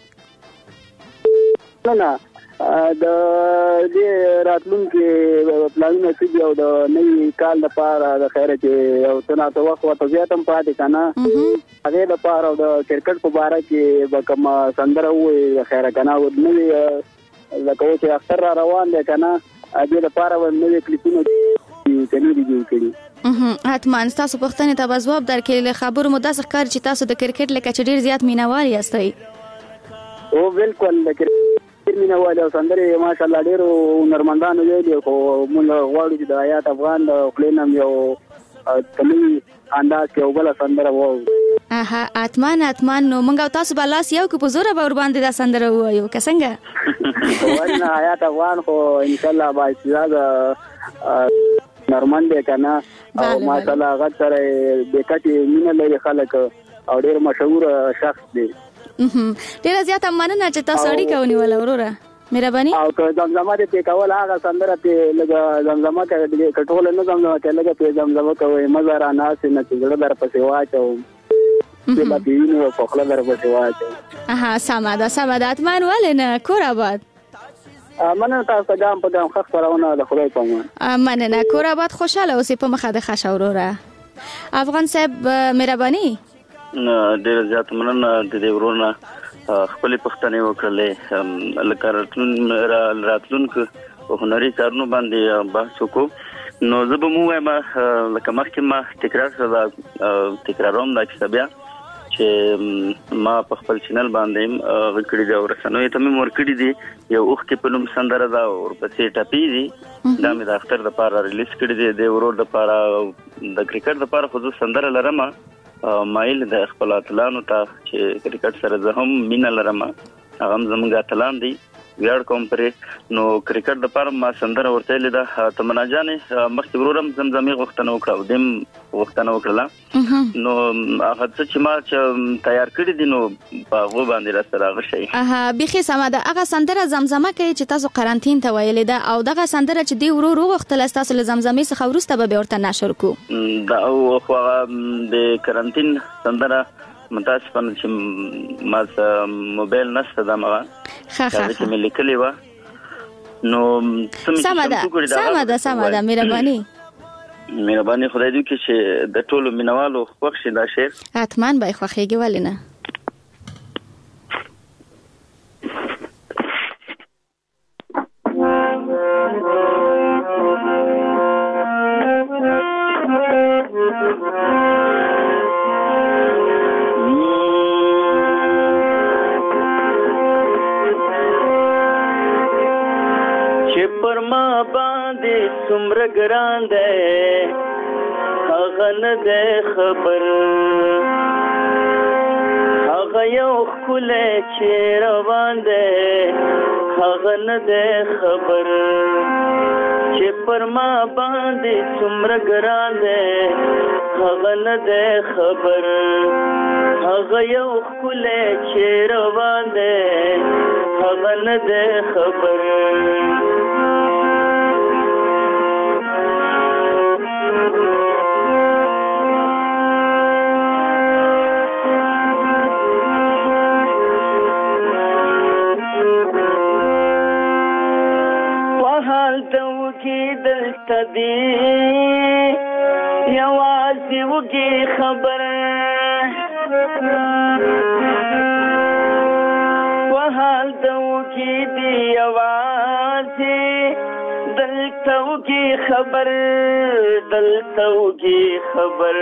[SPEAKER 14] نه نه د دې راتلونکي پلانونه چې یو د نوي کال لپاره د خیره چې یو څه نه وخت ورته زیاتم پاتې کنه هغه لپاره د کرکټ په اړه کې به کوم سندره وي خیره کنه او نوي لکه چې اختر را روان دي کنه دې لپاره نوي کلیپونه کني دي جوړ کړي.
[SPEAKER 12] حتما تاسو پښتنه ته جواب درکړي خبرو مو داسې ښکار چې تاسو د کرکټ لکه چې ډیر زیات مینوال یاستئ.
[SPEAKER 14] او بالکل د کرکټ مینوال او سندره ماشاءالله ډیرو نرمندانو ویلي خو موږ غواړو چې د حیات افغان د خپلنم یو تلوي انداز کې وګړه سندره وو.
[SPEAKER 12] اها اتمان اتمان نو موږ تاسو به لاس یو کې په زور به ور باندې دا سندره وایو که څنګه؟
[SPEAKER 14] ورنه حیات افغان خو ان شاء الله با استعداد نرمند کنه او ماشاءالله هغه سره د کټي مینه لري خلک او ډیر مشهور شخص دی.
[SPEAKER 12] ډیر زیات مننه چې تاسو اړیکه ونیول وروره. مهرباني.
[SPEAKER 14] او که زمزمه دې کول هغه سندره ته لګه زمزمه کوي کټول نه زمزمه کوي لګه په زمزمه کوي مزه را ناس نه چې در پسې واچو چې لا دینو په خپل در پسې واچو.
[SPEAKER 12] اها سمه ده سمه ده. اتمان ولنه کور آباد.
[SPEAKER 14] مننه تاسو ګام په ګام خخ پرونه د خدای په امان.
[SPEAKER 12] مننه. کور آباد خوشاله اوسې په مخه د خښ وروره. افغان صاحب مهرباني.
[SPEAKER 13] ډیر زیات مننه د دې ورونه خپل پښتنې وکړلې لکه راتلون راتلونکو هنري کارونو باندې بحث وکړو. نو زه به مو وایم لکه مخکې ما تکرار سره تکراروم دا کیسه بیا چې ما په خپل چینل باندې غوړکړی دا ورسنوي ته مې ورکړی دي یو اوخ کې په نوم سندره دا او پسې ټاپی دي دا مې د اختر د پاره ریلیز کړی دي د ورور د پاره د کرکټ د پاره خو سندره لرم مایل د خپل اتلانو ته چې کرکټ سره زه هم مینه لرم هغه زموږ اتلان دي ویاړ کوم پرې نو کرکټ د پاره ما سندره ورته لیدا تمنا جانې مخکې ورورم زمزمي غوښتنه وکړه دیم غوښتنه وکړه نو هغه چې ما چې تیار کړی دي نو په باندې را سره غشي.
[SPEAKER 12] اها بيخي سم ده. هغه سندره زمزمه کوي چې تاسو قرنټین ته ویلې ده او دغه سندره چې دی ورور وغوښتل تاسو له زمزمي څخه ورسته به ورته نشر کو
[SPEAKER 13] دا او خو د قرنټین سندره متاسفانه چې ما موبایل نشته دا ما
[SPEAKER 12] ها ها
[SPEAKER 13] چې مې لیکلې و نو
[SPEAKER 12] سم ده سم ده سم ده. مهرباني
[SPEAKER 13] مهرباني خدای دې کې چې د ټولو مینوالو خوښ شي دا شعر.
[SPEAKER 12] حتمان به خوښيږي ولنه.
[SPEAKER 11] څومره ګران دی هغه نه دی خبر هغه یو ښکلی چې روان دی هغه نه دی خبر چې پر ما باندې څومره ګران دی هغه نه دی خبر هغه یو ښکلی چې روان دی هغه نه دی خبر دلته دی یوازې وږي خبر وحال د وږي دی یوازې دلته وږي خبر دلته وږي خبر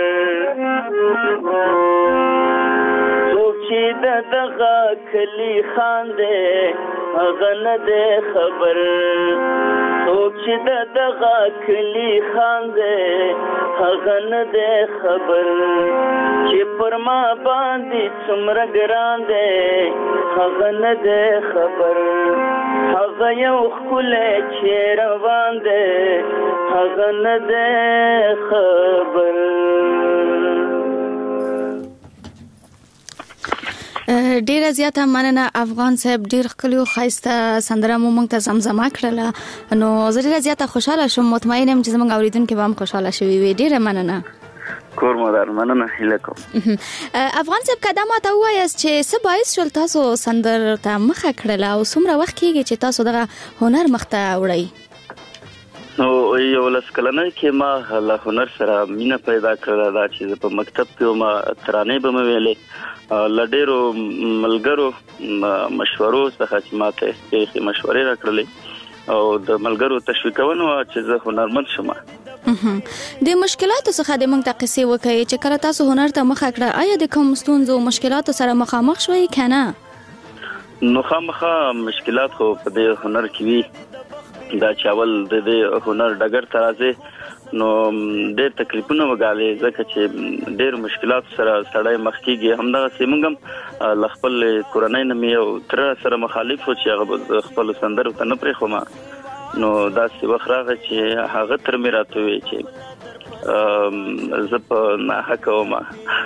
[SPEAKER 11] څوک چې د دغه کلي خان دی هغه نه دی خبر څوک چې د دغه کلي خان دی هغه نه دی خبر چې پر ما باندې څومره ګران دی هغه نه دی خبر هغه یو ښکلی چې روان دی هغه نه دی خبر
[SPEAKER 12] ډیره زیاته مننه افغان صاحب ډیر ښکلی او ښایسته سندره مو موږ ته زمزمه کړله نو زه ډیره زیاته خوشاله شوم مطمئن یم چې زموږ اوریدونکي به هم خوشاله شوي وي ډیره مننه
[SPEAKER 13] کور مدار مننه هیله کوم
[SPEAKER 12] افغان صاحب که دا ماته ووایاست چې څه باعث شول تاسو سندر ته مخه کړله او څومره وخت کېږي چې تاسو دغه هنر مخته وړئ
[SPEAKER 13] نو یو لس کلنۍ کې ما له هنر سره مینه پیدا کړله دا چې په مکتب کې ما ترانې به مې ویلې له ډېرو ملګرو مشورو څخه چې ما ته یې مشورې راکړلې او د ملګرو تشویقونه چې زه هنرمند شم
[SPEAKER 12] د مشکلاتو څخه د موږ ته قصې وکړئ چې کله تاسو هنر ته مخه کړه آیا د کوم ستونزو مشکلاتو سره مخامخ شوئ که نه
[SPEAKER 13] نو خامخا مشکلات خو په دې هنر کې وي دا چې اول د دې هنر ډګر ته راځي نو ډېر تکلیفونه وګالي ځکه چې ډېر مشکلات سره سړی مخ کېږي همدغسې موږ هم له خپل کورنۍ نه مې یو تره سره مخالف و چې هغه خپلو سندرو ته نه پرېښوم نو داسې وخت راغی چې هغه تر مې راته وویل چې زه په ناحقه ومه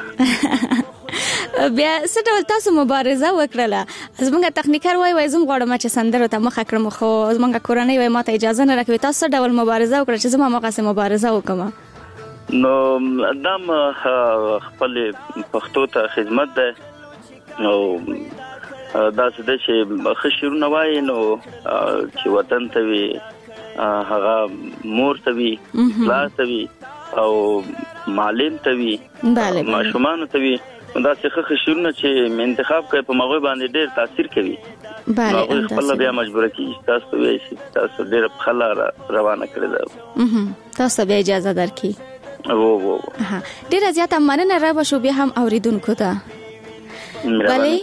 [SPEAKER 12] بیا څه ډول تاسو مبارزه وکړله زموږ تخنیکر وایي وایي زه هم غواړم چې سندرو ته مخه کړم خو زموږ کورنۍ وایي ما ته اجازه نه راکوي تاسو څه ډول مبارزه وکړه چې زه هم هماغسې مبارزه وکړم
[SPEAKER 13] نو دا م خپلې پښتو ته خدمت دی او داسې دی چې ښه شعرونه وایي نو چې وطن ته وي هغه مور ته وي پلار ته وي او معلم ته وي ماشومانو ته وي دا څه ښه شعرونه چې انتخاب کوي په مغوی باندې ډېر تاثیر کوي هغوی خپله بیا مجبوره کېږي تاسو ته وایي چې تاسو ډېره پښه لاره روانه کړې ده
[SPEAKER 12] تاسو ته بیا اجازه درکړي
[SPEAKER 13] وو وو
[SPEAKER 12] ډېره زیاته مننه رابه شو بیا هم اوریدونکو ته بلې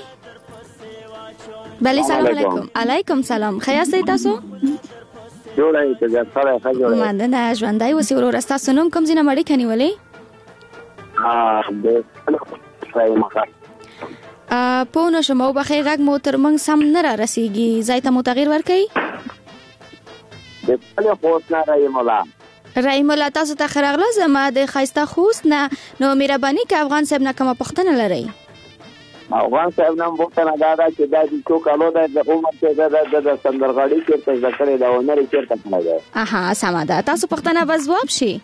[SPEAKER 12] بلې سلام علیکم علیکم سلام ښه یاستئ تاسو
[SPEAKER 14] جوړه یې طبیعت سره ښه جوړه
[SPEAKER 12] مننه ژوندی اوسئ وروره ستاسو نوم کوم ځای نه اړیکه نیولې پوه نه شوم وبښئ غږ مو تر موږ سم نه را رسیږي ځای ته مو تغیر ورکوئ رحیم الله تاسو ته ښه راغلاست زما د ښایسته خوست نه نو مهرباني که افغان صاحب نه کومه پوښتنه لرئ
[SPEAKER 14] افغان صاحب نه پوښتنه دا ده چې دا د څو کالو دی د عمر چې ده د سندرغاړي چېرته زده کړې ده هنر یې چېرته کړی دی
[SPEAKER 12] اها سمه ده تاسو پوښتنه به ځواب شي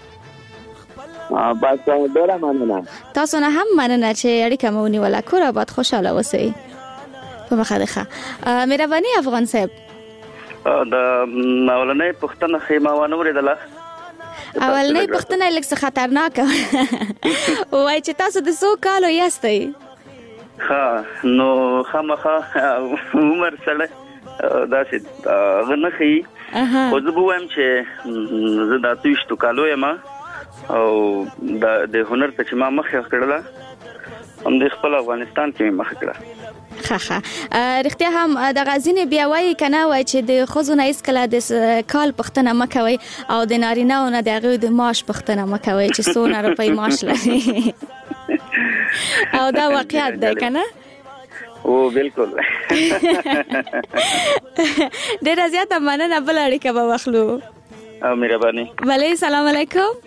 [SPEAKER 14] بس ډېره مننه
[SPEAKER 12] تاسو نه هم مننه چې اړیکه مو ونیوله کور آباد خوشحاله اوسئ په مخه ده ښه مهرباني افغان صاحب
[SPEAKER 13] د اولنۍ پوښتنه ښې ما ونه اورېدله
[SPEAKER 12] اولنۍ پوښتنه یې لږ څه خطرناکه وایي چې تاسو د څو کالو یاستئ
[SPEAKER 13] ښه نو خامخا عمر سړی داسې هغه نه ښیي خو زه به ووایم چې زه د اته ویشتو کالو یم او د هنر ته چې ما مخه کړله هم د خپل افغانستان کې مخ کړه.
[SPEAKER 12] خخه رښتیا هم د غزینې بیا وایي کنه وای چې د خزونه ایس کله د کال پختنه مکوي او د نارینه او نه دغه د معاش پختنه مکوي چې څونه روپۍ معاش لري او دا واقعیت ده کنه.
[SPEAKER 13] او بالکل
[SPEAKER 12] ډیر زیاته مننه بل اړیکه به واخلو.
[SPEAKER 13] او مهرباني.
[SPEAKER 12] بله سلام علیکم.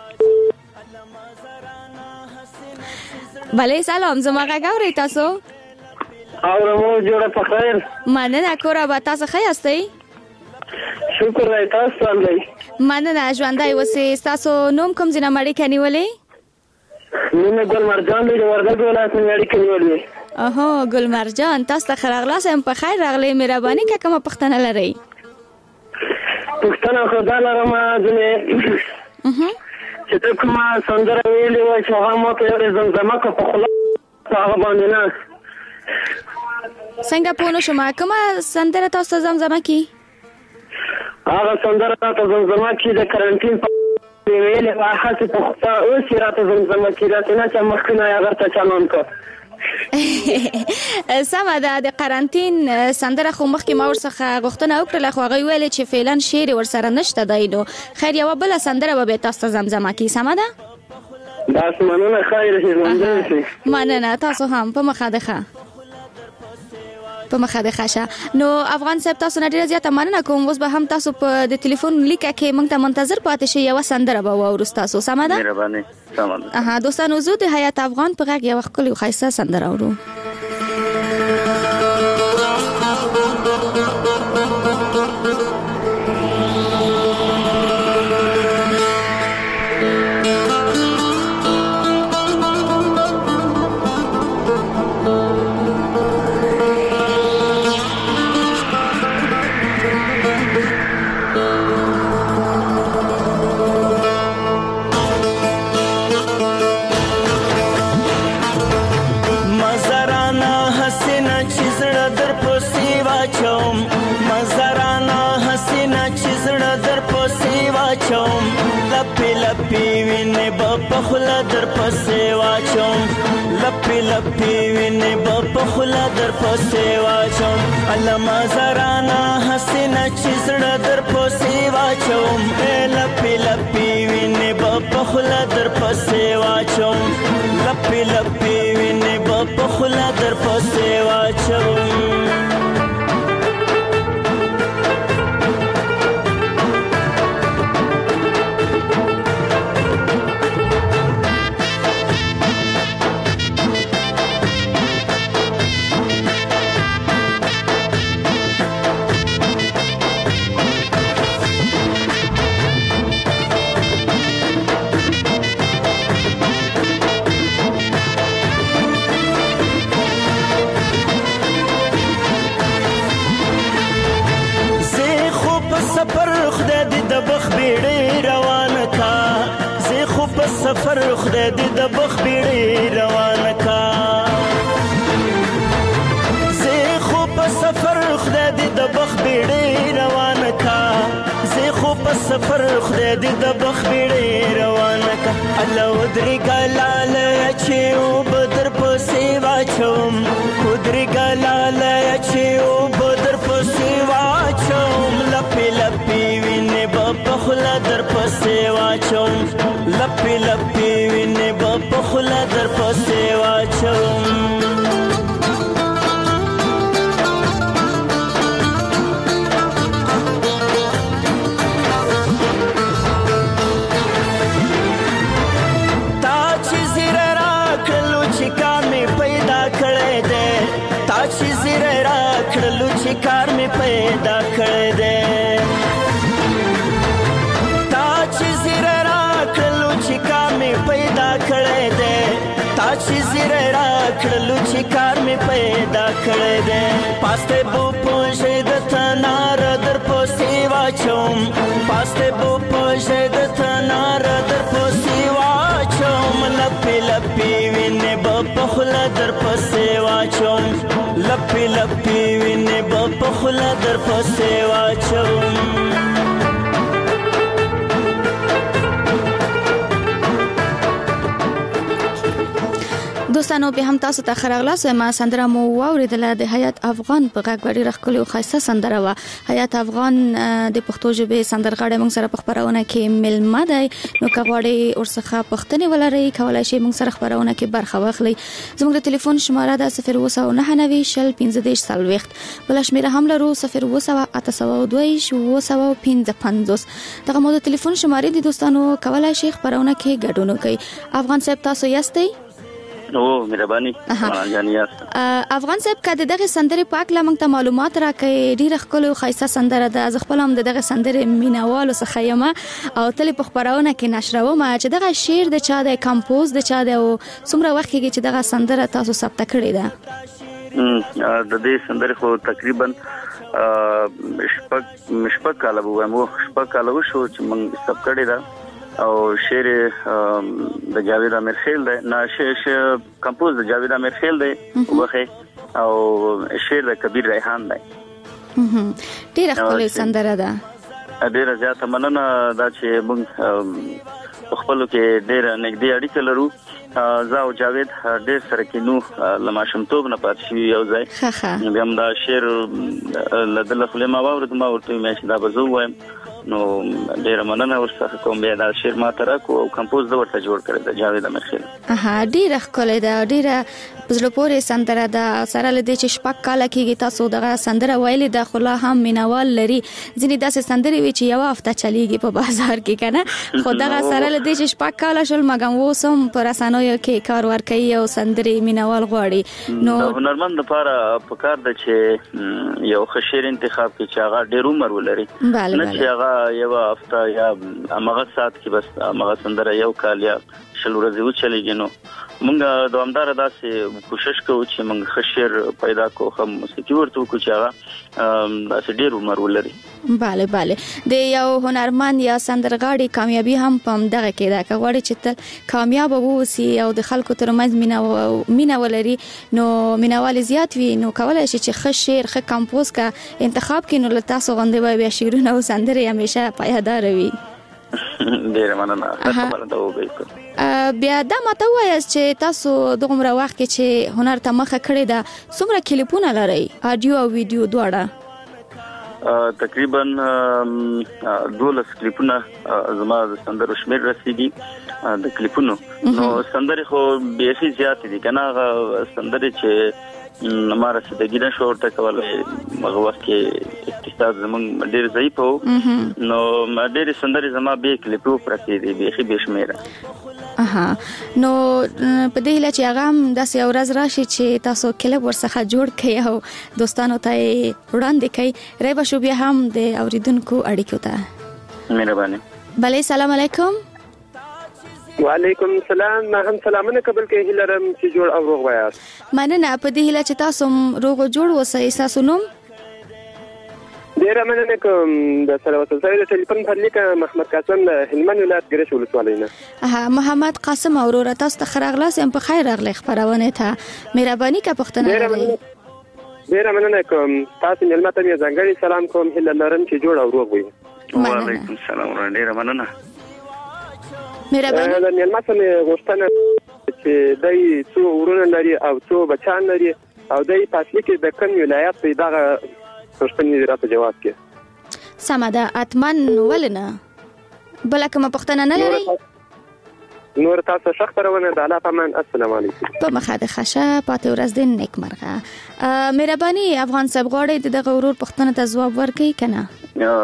[SPEAKER 12] بله سلام زما غږ اورئ تاسو؟
[SPEAKER 15] اورمو جوړه په خیر.
[SPEAKER 12] مننه کورا به تاسو ښه یاستئ؟
[SPEAKER 15] شکر دی تاسو څنګه؟
[SPEAKER 12] مننه ژوندی اوسئ. تاسو نوم کوم ځای نه اړیکه نیولې؟
[SPEAKER 15] نوم ګل مرجان دی د وردګ ولایت نه اړیکه نیولې.
[SPEAKER 12] اها ګل مرجان تاسو ته ښه راغلاست. هم په خیر راغلی. مهرباني که کومه پوښتنه لرئ؟
[SPEAKER 15] پوښتنه خو دا لرم ځینې چې ته کومه سندره ویلې وای چې هغه ما ته یوه زمزمه که په خوله هغه باندې نه
[SPEAKER 12] څنګه پوه نه شوم کومه سندره تاسو ته زمزمه کی؟
[SPEAKER 15] هغه سندره تاسو زمزمه کی د کرنټین په ویلې وای هڅه په خپله اوس یې راته زمزمه کی راته نه چې مخکې نه هغه ته چالان کړ.
[SPEAKER 12] سمه ده د قرنټین سندره خو مخکې ما ورڅخه غوښتنه وکړله خو هغوی ویلې چې فعلا شعر یې ورسره نشته دی. نو خیر یوه بله سندره به بیا تاسو ته زمزمه کي. سمه ده؟
[SPEAKER 15] بس مننه خیر شي ژوندی شئ.
[SPEAKER 12] مننه تاسو هم په مخه ده ښه په مخه ده ښه شه. نو افغان صاحب تاسو نه ډېره زیاته مننه کوم. اوس به هم تاسو په د تلیفون لیکه کې موږ ته منتظر پاتې شئ. یوه سندره به واورو ستاسو. سمه ده؟
[SPEAKER 13] مهرباني. سمه ده.
[SPEAKER 12] اها دوستانو زه د حیات افغان په غږ یوه ښکلې او ښایسته سندره اورو.
[SPEAKER 11] لپی لپی وینې به په خوله در پسې واچوم لپی لپی وینې به په خوله در پسې واچوم علما زرانا حسینه چې زړه در پسې واچوم لپی لپی وینې به په خوله در پسې واچوم لپی لپی وینې به په خوله در پسې واچوم. سفر خدای دې د بخ بیړې روانه کا زه خو په سفر خدای دې د بخ بیړې روانه کا زه خو په سفر خدای دې د بخ بیړې روانه کا الله ودري ګلاله چې او بدر په سیوا چوم ودري ګلاله چې او بدر په سیوا چوم لپی لپی وینې په خوله در په سیوا چوم لپی لپی وینې په خوله در په سیوا چوم. کار می پیدا کړی دی تا چې زیره راکړلو چې کار می پیدا کړی دی تا چې زیره راکړلو چې کار می پیدا کړی دی پاسته بو پوښې د تنار در پسې واچوم پاسته بو پوښې د تنار در پسې واچوم لپی لپی وینې په خوله در پسې واچوم لپی لپی وینې په خوله در پسې واچوم.
[SPEAKER 12] دوستانو به هم تاسو ته خراغلاس ما سندره مو واوریدله د حیات افغان په غږ ډېر ښکلې او ښایسته سندره وه. حیات افغان د پښتو ژبې سندرغاړی موږ سره په خپرونه کې میلمه دی، نو که غواړئ ورڅخه پوښتنې ولرئ کولی شئ موږ سره خپرونه کې برخه واخلئ. زموږ د ټلیفون شماره ده صفر اووه سوه نهه نوي شل پنځه دېرش څلوېښت، بله شمېره هم لرو صفر اووه سوه اته سوه دوه ویشت اووه سوه پنځه پنځوس. دغه مو د ټلیفون شمارې دي دوستانو، کولی شئ خپرونه کې ګډون وکړئ. افغان صاحب تاسو یاستئ؟
[SPEAKER 13] او مهرباني جاني یاست.
[SPEAKER 12] افغان صاحب که د دغه سندرې په اړه موږ ته معلومات راکړئ. ډېره ښکلې او ښایسته سندره ده. زه خپله هم د دغه سندرې مینهوالو څخه یم او تل په خپرونه کې نشروم چې دغه شعر د چا دی، کمپوز د چا دی او څومره وخت کېږي چې دغه سندره تاسو ثبته کړې ده؟
[SPEAKER 13] د دې سندرې خو تقریبا شپږ شپږ کاله به وایم، شپږ کاله وشو چې موږ ثبت کړې ده او شعر د جاوید امیر خیل دی، نه شعر کمپوز د جاوید امیر خیل دی وبخې او شعر د کبیر ریحان دی.
[SPEAKER 12] ډېره ښکلې سندره ده.
[SPEAKER 13] ډېره زیاته مننه دا چې موږ په خپلو کې ډېره نږدې اړیکه لرو. زه او جاوید ډېر سره کینو له ماشومتوب نه پاتې شوي یو ځای. بیا هم دا شعر له ده له خولې ما واورېد، ما ورته وویل چې دا به زه ووایم، نو ډېره مننه ورڅخه کوم. بیا دا شعر ما ته راکړو او کمپوز ده ورته جوړ کړی ده جاوید امیر خیل.
[SPEAKER 12] ډېره ښکلې ده، ډېره په زړه پورې سندره ده. سره له دې چې شپږ کاله کېږي تاسو دغه سندره ویلې ده، خو لا هم مینوال لري. ځینې داسې سندرې وي چې یوه هفته چلیږي په بازار کې که نه، خو دغه سره له دې چې شپږ کاله شول مګم اوس هم په رسنیو کې کار ورکوي او سندرې مینوال غواړي. نو
[SPEAKER 13] د هنرمند لپاره پکار ده چې یو ښه شعر انتخاب کړي چې هغه ډېر عمر ولري، نه چې هغه یو هفته یا همغه ساعت کې بس همغه سندره یو کال یا شل ورځې وچلیږي. نو موږ دوامداره داسې کوشش کوو چې موږ ښه شعر پیدا کړو، ښه موسیقي ورته وکړو چې هغه داسې ډېر عمر ولري.
[SPEAKER 12] بله بله، د یو هنرمند یا سندرغاړي کامیابي هم په همدغه کې ده. که غواړي چې تل کامیابه واوسي او د خلکو ترمنځ مینه ولري، نو مینهوال زیات وي، نو کولی شي چې ښه شعر ښه کمپوز که انتخاب کړي، نو له تاسو غوندې به بیا شعرونه او سندرې همیشه پایداره وي.
[SPEAKER 13] ډېره مننه. خبره ده وبې
[SPEAKER 12] بیا دا ماته ووایاست چې تاسو دغومره وخت کې چې هنر ته مخه کړې ده، څومره کلیپونه لرئ، آډیو او ویډیو دواړه؟
[SPEAKER 13] تقریبا دولس کلیپونه زما د سندرو شمېر رسېږي د کلیپونو. نو سندرې خو بیخي زیاتې دي که نه، هغه سندرې چې ما رسیدګي نه شو ورته کولی، هغه وخت کې اقتصاد زموږ ډېر ضعیف و، نو ډېرې سندرې زما بې کلیپو پرتې دي بیخي بې شمېره.
[SPEAKER 12] اها، نو په دې هیله چې هغه هم داسې یو ورځ راشي چې تاسو کلیپ ورڅخه جوړ کړئ او دوستانو ته یې وړاندې کړئ. رای به شو بیا هم د اورېدونکو اړیکو ته.
[SPEAKER 13] مهرباني.
[SPEAKER 12] بله، سلام علیکم.
[SPEAKER 16] وعلیکم السلام. ما هم سلامونه قبل کې هیله لرم چې جوړ او روغ وایاست.
[SPEAKER 12] مننه. په دې هیله چې تاسو روغ او جوړ اوسئ. ستاسو نوم؟
[SPEAKER 16] ډېره مننه کوم. د سره وصل شوی د ټلیفون په لیک محمد قاسم د هلمند ولایت ګرش ولسوالۍ نه.
[SPEAKER 12] ها، محمد قاسم وروره، تاسو ته ښه راغلاست. یم په خیر راغلی خپرونې ته. مهرباني که پوښتنه لرئ.
[SPEAKER 16] ډېره مننه کوم. تاسو مېلمه ته مې ځانګړی سلام کوم، هیله لرم چې جوړ او روغ وي.
[SPEAKER 13] وعلیکم السلام. ډېره مننه.
[SPEAKER 12] مهرباني.
[SPEAKER 16] د مېلمه ته مې غوښتنه چې دی څو ورونه لري او څو بچیان لري او دی په اصلي کې د کوم ولایت دی، دغه پوښتنې راته جواب کړي.
[SPEAKER 12] سمه ده، حتما. ولې نه؟ بله کومه پوښتنه نه لرئ؟
[SPEAKER 16] نور تاسو ښه خپرونه د الله په امان. السلام علیکم.
[SPEAKER 12] په مخه د ښه پاتې ورځ دې نیکمرغه. مهرباني. افغان صاحب غواړئ د دغه ورور پوښتنه ته ځواب ورکړئ که نه؟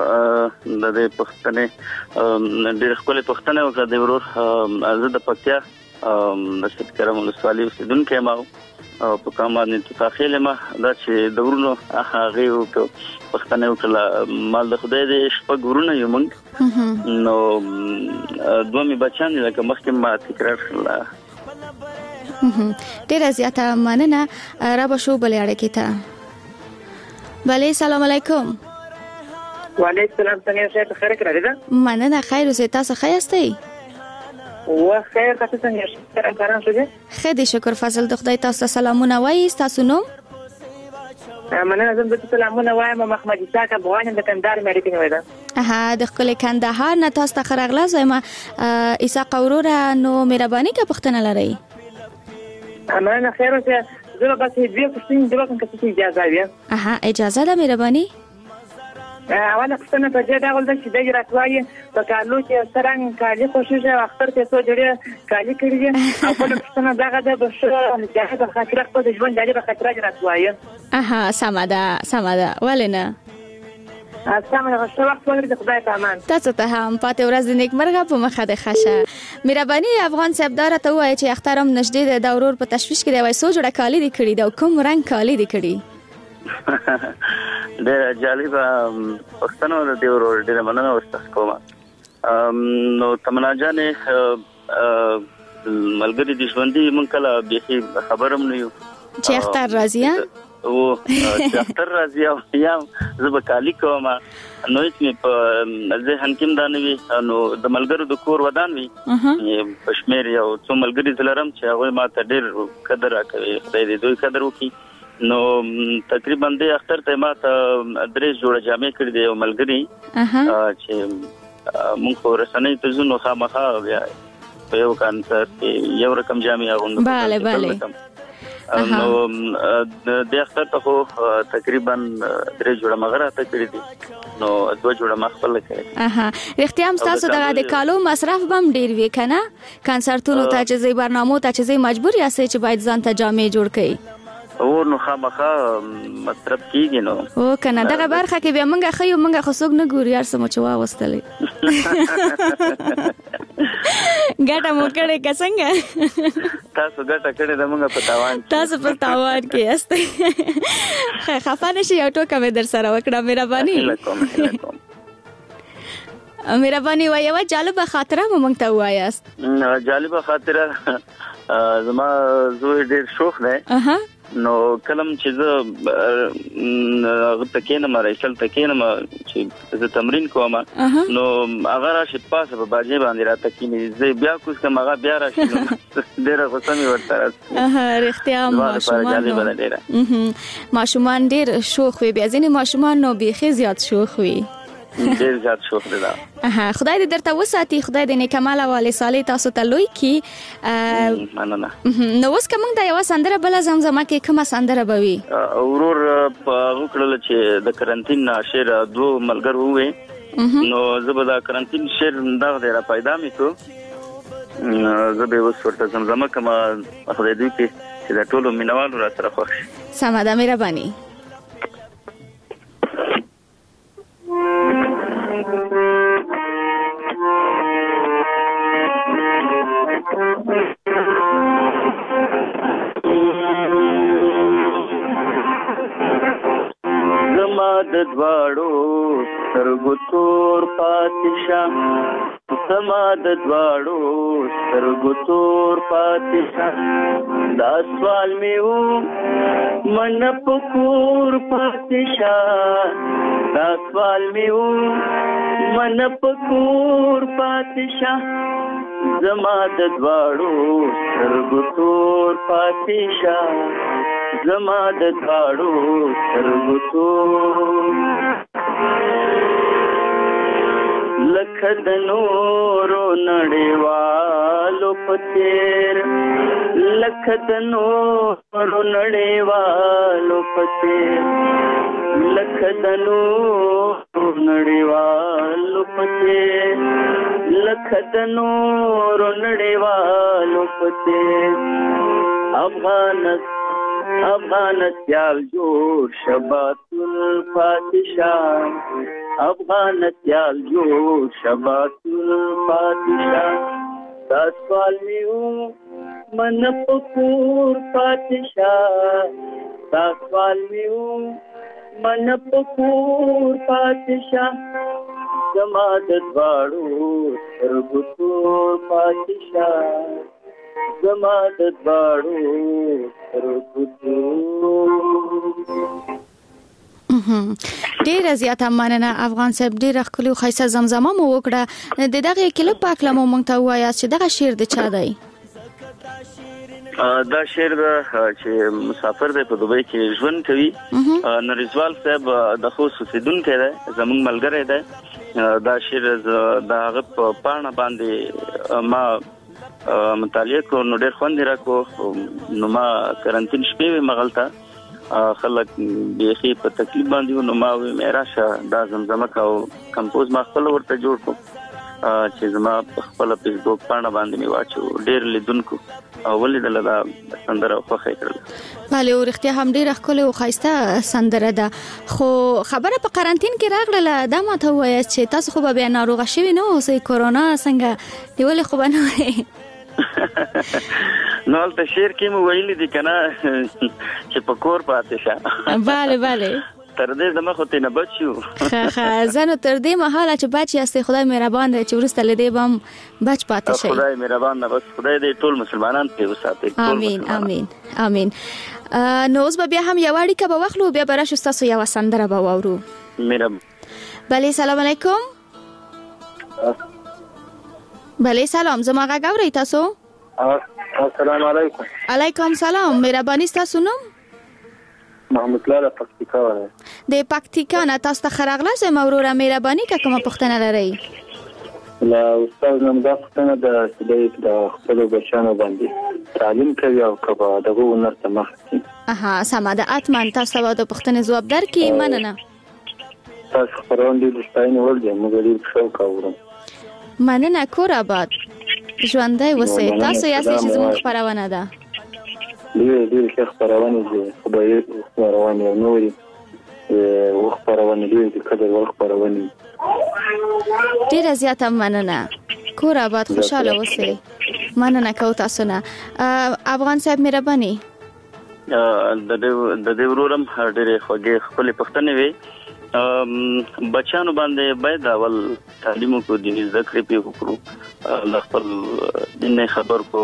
[SPEAKER 13] د دې پوښتنې ډېرې ښکلې پوښتنه وکړه د ورور. زه د پکتیا د سید کرم ولسوالۍ اوسېدونکی یم او په کام باندې اتفاقي یم. دا چې د ورونو هغې وکړو پوښتنه وکړله، مال د خدای دی شپږ ورونه یو موږ، نو دوه مې بچیان دي لکه مخکې ما تکرار کړله.
[SPEAKER 12] ډېره زیاته مننه. را به شو بلې اړیکې ته. بلې، سلام علیکم.
[SPEAKER 17] وعلیکم السلام. څنګه یاست؟ خیر کړی ده؟
[SPEAKER 12] مننه. خیر اوسئ. تاسو ښه یاستئ؟
[SPEAKER 17] و خیر. تاسو څنګه یاست؟ کاران څه دي؟
[SPEAKER 12] ښه دي، شکر فضل د خدای. تاسو ته سلامونه وایي. ستاسو نوم؟
[SPEAKER 17] مننه. زه درته سلامونه وایم. محمد اسحاق افغان یم، د کندهار مې اړیکې نیولې ده.
[SPEAKER 12] اها، د ښکلي کندهار نه تاسو ته ښه راغلاست. وایم اسحاق وروره، نو مهرباني که پوښتنه لرئ.
[SPEAKER 17] مننه خیر اوسه. زه به تاسو دوه پوښتنې د وکم که څه اجازه وي.
[SPEAKER 12] اها اجازه ده مهرباني.
[SPEAKER 17] اوله پوښتنه په دې ډول ده چې د راتوایي په کالو کې سرنګ کالي خوښیږي او اختر ته څو جوړې کالي کړي دي. او بله پوښتنه دغه ده به ښه جهاد په خاطر خپل ژوند جاري په خاطر راتوایي.
[SPEAKER 12] اها سمه ده سمه ده ولې نه.
[SPEAKER 17] سمه ده ښه وخت ولرئ د خدای په امان.
[SPEAKER 12] تاسو ته هم پاتې ورځ د نیکمرغه په مخه د ښه. مهرباني افغان صاحب دا راته ووایه چې اختر هم نږدې دی د ورور په تشویش کې دی وایي څو جوړه کالي دي کړي دي او کوم رنګ کالي دي کړي.
[SPEAKER 13] ډېره جالبه پوښتنه ده د ورور ډېره مننه ورڅخه کوم. نو تمنا جانې ملګري د ژوندي مونږ کله بیخي خبر هم نه یو
[SPEAKER 12] چې اختر راځي
[SPEAKER 13] او چې اختر راځي او یا زه به کالي کوم نو هیڅ مې په ذهن کې دا نه وي. نو د ملګرو د کور ودان وي په شمېر یو څو ملګري زه لرم چې هغوی ما ته ډېر قدر راکوي. خدای دې دوی قدر وکړي. نو تقریبا د اختر ته ما ته درې جوړه جامې کړې دي یو ملګري چې مونږ خو رسنۍ ته ځو نو خامخا بیا په یو کانسرت کې یو رقم جامې اغوندو.
[SPEAKER 12] بله بله.
[SPEAKER 13] نو د اختر ته خو تقریبا درې جوړه مغره ته کړې دي نو دوه جوړه ما خپل کړې.
[SPEAKER 12] اها رښتیا هم تاسو دغه د کالو مصرف بم ډیر وی کنه کنسرتونو ته چې زی برنامو ته چې زی مجبور یاست چې باید ځان ته جامې جوړ کړئ.
[SPEAKER 13] او نو خامخا مصرف کیږي نو.
[SPEAKER 12] او کنه دغه برخه کې بیا مونږه خیو مونږه خو څوک نه ګوري هر څه مو چې واوستلې. ګټه مو کړې که څنګه؟
[SPEAKER 13] تاسو ګټه کړې ده مونږ په تاوان کې.
[SPEAKER 12] تاسو په تاوان کې یاست. خفه نشئ یو ټوکه مې در سره وکړه مهرباني. مهرباني وایي یوه جالبه خاطره مو مونږ ته ووایاست.
[SPEAKER 13] جالبه خاطره زما زوی ډېر شوخ دی. نو کلم چې زه هغه ته کېنم رایسل ته کېنم چې زه تمرین کوم نو هغه راشي پاسه په باجې باندې راته کېني زه بیا کوز کوم هغه بیا راشي ډېره غوسه مې ورته راسي.
[SPEAKER 12] رښتیا ماشومان ډېر شوخ وي بیا ځینې ماشومان نو بیخي زیات شوخ وي.
[SPEAKER 13] ډېر زیات شوخ دی دا.
[SPEAKER 12] خدای دې درته وساتي. خدای دې نیکمال او عالی صالح تاسو ته لوی کړي.
[SPEAKER 13] مننه.
[SPEAKER 12] نو اوس که موږ د یوه سندره بله زمزمه کې کومه سندره به وي؟
[SPEAKER 13] ورور په هغه کړله چې د کرنتین نه شعر دوه ملګرو ووې نو زه به دا کرنتین شعر دغه دی را پیدا مې کړو زه به یې اوس ورته زمزمه کړم خدای دوی کړي چې د ټولو مینوالو را سره خوښ شي.
[SPEAKER 12] سمه ده مهرباني.
[SPEAKER 11] زما د دواړو سترګو تور پاتې شه زما د دواړو سترګو تور پاتې شه دا سوال مې و من په کور پاتې شه دا سوال مې و من په کور پاتې شه زما د دواړو سترګو تور پاتې شه زما د دواړو سترګو تور لکه د نورو نړیوالو په څېر لکه د نورو نړیوالو په څېر لکه د نورو نړیوالو په څېر لکه د نورو نړیوالو په څېر افغانستان افغانستان جوړ شباتل پاتشاه افغانستان جوړ شباتل پاتشاه دا سوال میو من پکور پاتشاه دا سوال میو من پکور پاتشاه زما د دواړو سترګو تور پاتشاه زما د دواړو سترګو
[SPEAKER 12] ډیره زیاته مننه افغان صاحب ډیره ښکلې او ښایسته زمزمه مو وکړه د دغه کلیپ په هکله مو موږ ته ووایاست چې دغه شعر د چا دی؟
[SPEAKER 13] دا شعر چې مسافر دی په دوبۍ کې ژوند کوي نریزوال صاحب د خوست اوسېدونکی دی زموږ ملګری دی دا شعر د هغه په پاڼه باندې ما مطالعه کو نو ډېر خوند راکو نو ما کرنټین شپې مغلطه خلک بیخي په تکلیف باندې نو ما وی مې راشه دا زمزمه او کمپوز ما خپل ورته جوړ کو چې زما خپل فیسبوک باندې باندې می واچو ډېر لیدونکو ولې دلته سندره خو خې کړل
[SPEAKER 12] بله ورختیا هم ډېر ښکلې او ښایسته سندره ده خو خبره په قرنټین کې راغله دا ماته وایي چې تاسو خو به بیا ناروغه شوي نه اوسئ کورونا څنګه نیولې خو به نه وایي
[SPEAKER 13] نو هلته شعر کې مو ویلي دي که نه چې په کور پاتې شه
[SPEAKER 12] بله بله
[SPEAKER 13] تر دې دمه خو ترې نه بچ یو
[SPEAKER 12] ښه ښه زه نو تر دې مهاله چې بچ یاستئ خدای مهربان دی چې وروسته له دې به هم بچ پاتې شئ
[SPEAKER 13] خدای مهربان دی بس خدای دې ټول مسلمانان پرې وساتي
[SPEAKER 12] امین امین امین نو اوس به بیا هم یوه اړیکه به واخلو بیا به راشو ستاسو یوه سندره به واورو
[SPEAKER 13] مهربان
[SPEAKER 12] بله سلام علیکم بله سلام زما غږ اورئ تاسو
[SPEAKER 14] السلام علیکم
[SPEAKER 12] علیکم سلام مهرباني ستاسو نوم
[SPEAKER 14] محمد الله پکتیکا وای
[SPEAKER 12] د پکتیکا نه تاسو ته خراغلاس موروره مهرباني که کومه پوښتنه لرئ
[SPEAKER 14] لا استاد نن دا پوښتنه د چې د خپل بچانو باندې تعلیم کوي او کبا دغه ونرته مخ کی
[SPEAKER 12] اها سمه ده اتمن تاسو به د پوښتنې ځواب درکې مننه
[SPEAKER 14] تاسو خبرونه دي ستاینه ولې موږ ډیر ښه کوو
[SPEAKER 12] مننه کور آباد ژوندی اوسئ تاسو یاستئ چې زموږ خپرونه ده
[SPEAKER 14] ډېر ډېر ښه خپرونه دي خدای خپرونه نورې و خپرونه ډېر د قدر وړ خپرونه
[SPEAKER 12] ډېره زیاته مننه کور آباد خوشحاله اوسئ مننه کوو تاسو نه افغان صاحب مهرباني
[SPEAKER 13] د دې ورورم ډېرې خوږې خپلې پوښتنې وې بچانو باندې باید اول تعلیم کو دیني زده کړې پې وکړو له خپل دین خبر کو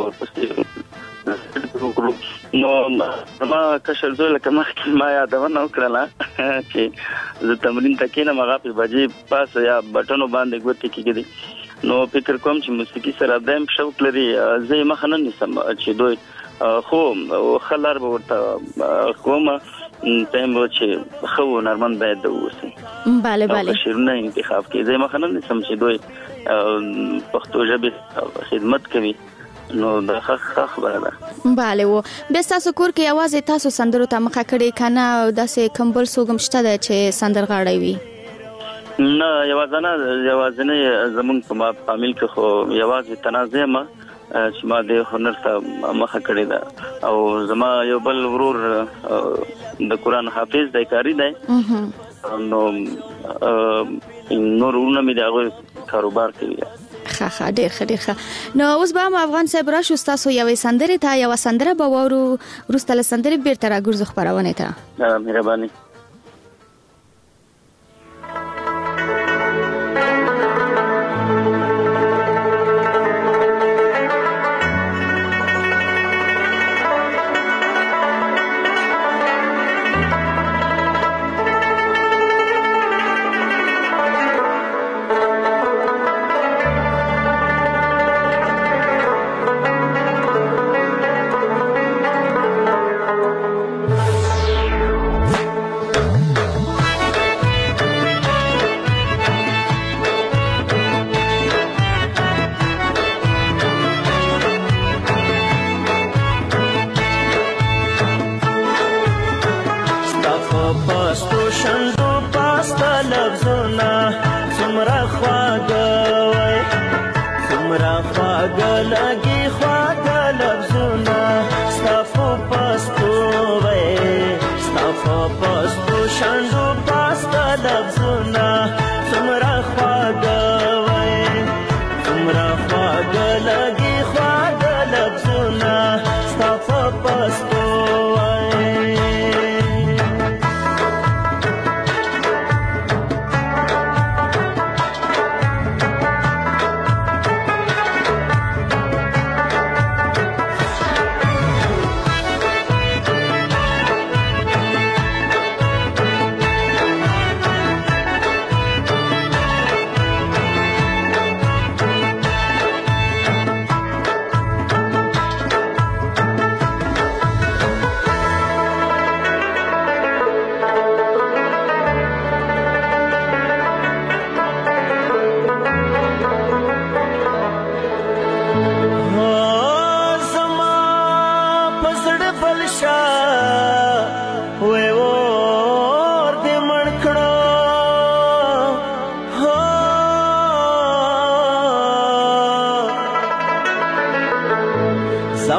[SPEAKER 13] وکړو نو ما کشر زوی لکه مخکې ما یادونه وکړله چې زه تمرین ته کښېنم هغه پې بجې پاس یا بټنو باندې ګوتې کېږدي نو فکر کوم چې موسیقي سره دایم شوق لري زه یې مخه نه نیسم چې دوی خو ښه لار به ورته کومه تایم به چې ښه و نرمن باید د اوسي
[SPEAKER 12] بله بله
[SPEAKER 13] شعرونه انتخاب کړي زه یې مخه نه نیسم چې دوی پښتو ژبې خدمت کوي نو دا ښه خبره ده
[SPEAKER 12] بله و بیا ستاسو کور کې یوازې تاسو سندرو ته مخه کړې که نه داسې کوم بل څوک هم شته ده چې سندرغاړی وي
[SPEAKER 13] نه یوازې یوازې زمونږ په فامیل کې خو یوازې تنازع یم چې ما د هنر ته مخه کړې ده او زما یو بل ورور د قرآن حافظ دی کاری دی نو نور ورونه مې د هغوی کاروبار کوي
[SPEAKER 12] ښه ښه ډېر ښه ډېر ښه نو اوس به هم افغان صاحب راشو ستاسو یوې سندرې ته یوه سندره به واورو وروسته له سندرې بیرته راګرځو خپرونې ته
[SPEAKER 13] مهرباني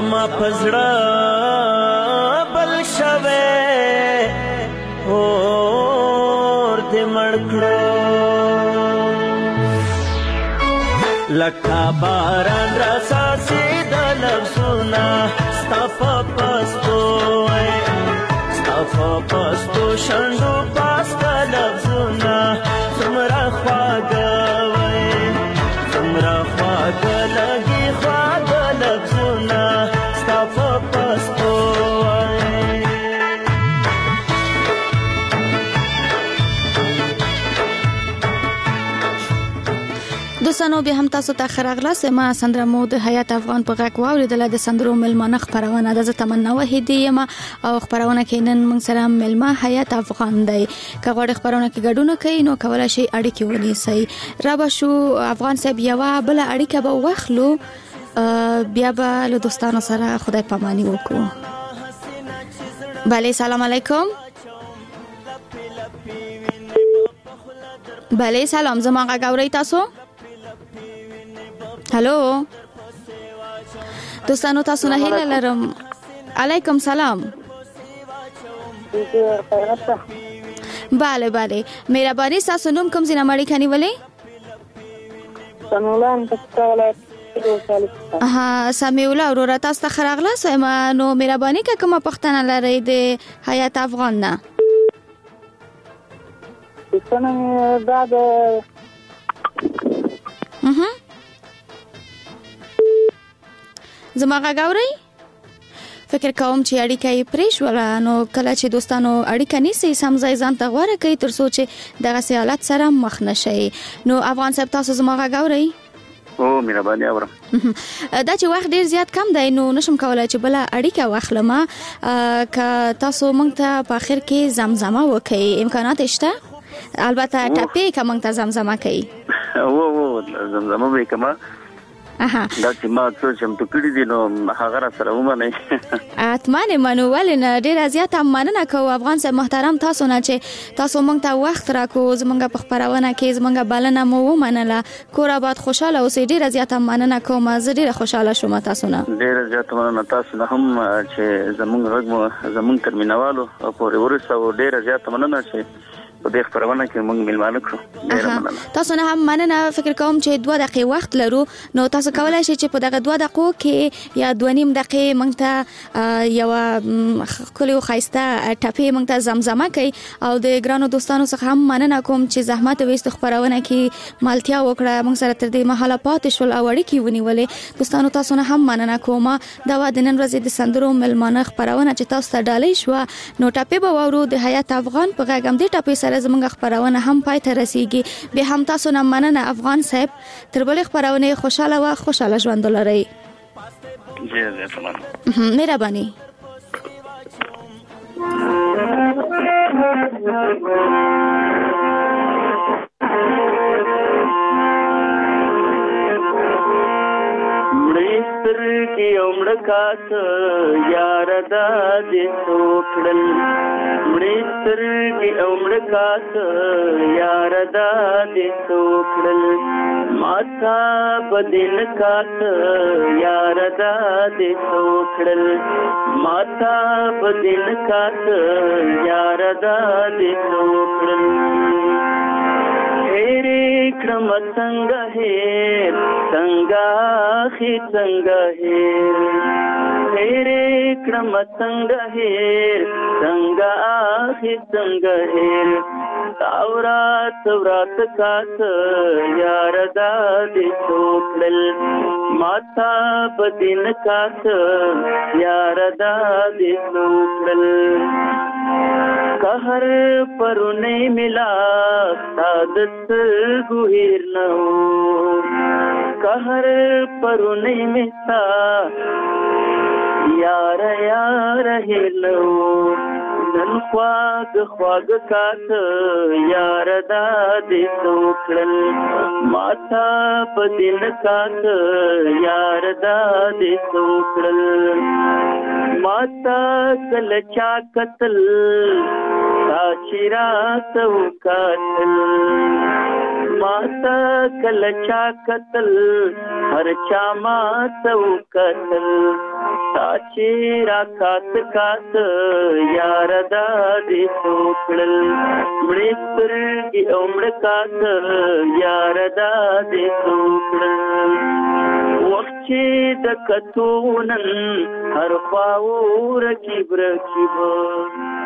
[SPEAKER 11] زما پزړه بل شوه اور دې مړ کړو لکه باران راساسي د لفظونه ستا په پستو ستا په پستو شنډو پاسته لفظونه څومره خواږه وای څومره خواږه لګي خواږه لفظونه ستا په پستو
[SPEAKER 12] دوستانو بیا هم تاسو ته خراغلاس ما سندره مو د حیات افغان په غږ واوریدل د سندرو ملمانه خبرونه د تمنا وحیدی یم او خبرونه کینن موږ سره ملما حیات افغان دی کغړ خبرونه کې ګډونه کوي نو کولای شي اړیکې ونیسي را به شو افغان صاحب یو بل اړیکه به واخلو بیا به له دوستانو سره خدای پامانی وکړو بله سلام علیکم بله سلام زما غږ اورئ تاسو هلو دوستانو تاسو نه هیله لرم علیکم سلام بله بله مهرباني تاسو نوم کوم ځای نه مړی کني ولې
[SPEAKER 17] سمولان پښتاله
[SPEAKER 12] ها سمیولا ورور تاسو ته خراغله سم نو مهرباني که کومه پښتنه لري د حیات افغان نه
[SPEAKER 17] څنګه دا د
[SPEAKER 12] اها زما غاوري فکر کوم چې اړیکه یې پریش ولا نو کله چې دوستانو اړیکه نیسي سم ځای ځان ته غوړه کوي تر څو چې دغه سیالات سره مخ نشي نو افغان صاحب تاسو زما غاوري
[SPEAKER 13] او مهرباني اورم
[SPEAKER 12] دا چې وخت ډیر زیات کم دی نو نشم کولای چې بل اړیکه واخلم ک تاسو مونږ ته په اخر کې زمزمه وکړي امکانات شته البته ټاپي کوم ته زمزمه کوي
[SPEAKER 13] او او زمزمه به کما
[SPEAKER 12] اها
[SPEAKER 13] دا چې ما څه چې ته کړی دي نو هغه را سره ومنه
[SPEAKER 12] اتمنه منول نه ډیر زیات مننه کوم افغان صاحب محترم تاسو نه چې تاسو مونږ ته وخت راکو زمونږ په خبرونه کې زمونږ بلنه مو ومنله کور آباد خوشاله اوسې ډیر زیات مننه کوم زه ډیر خوشاله شوم تاسو نه
[SPEAKER 13] ډیر زیات مننه تاسو نه هم چې زمونږ رګ زمونږ ترمینوالو او پورې ورسره ډیر زیات مننه چې په دې خبرونه کې موږ ملمانه کړو ډیر مننه
[SPEAKER 12] تاسو نه هم مننه فکر کوم چې دوه دقیقې وخت لرو نو تاسو کولای شئ چې په دغه دوه دقیقو کې یا دوه نیم دقیقې موږ ته یو کلیو خایسته ټاپي موږ ته زمزمه کوي او د ګرانو دوستانو څخه هم مننه کوم چې زحمت وېست خبرونه کې مالتیا وکړه موږ سره تر دې مهاله پاتې شول او اړیکې ونیولې دوستانو تاسو نه هم مننه کوم دا و د نن ورځې د سندرو ملمانه خبرونه چې تاسو ته ډالۍ شو نو ټاپي به وورو د حیات افغان په غږم دې ټاپي سره زموږ خبرونه هم پای ته رسیږي به هم تاسو نه مننه افغان صاحب تر بل خبرونه خوشاله و خوشاله ژوند ولرئ
[SPEAKER 13] ډیر زیات مننه
[SPEAKER 12] مهرباني
[SPEAKER 11] مړستر کې عمر کاس یار دا دې څوکړل مړستر کې عمر کاس یار دا دې څوکړل ماتا بدن کاس یار دا دې څوکړل ماتا بدن کاس یار دا دې څوکړل هېرې کړم څنګه هېر څنګه خې څنګه هېر هېرې کړم څنګه هېر څنګه خې څنګه هېر تاورات ورات کاس یار دا دې څوکړل ماتا بدن کاس یار دا دې څوکړل कहर पर नहीं मिला सादत गुहिर न हो कहर पर नहीं मिलता यार यार हिलो नन ख्वाग ख्वाग कात यार दादी सोखल माथा पदिन कात यार दादी सोखल माता कल चा कतल साचिरा सौ कातल माता कल चा कतल हर चा मा सौ कतल چې را کات کات یار دا دې څوکړل مړې سترګې او مړ کات یار دا دې څوکړل وخت چې د کتو نن هر خوا ورکیب رکیب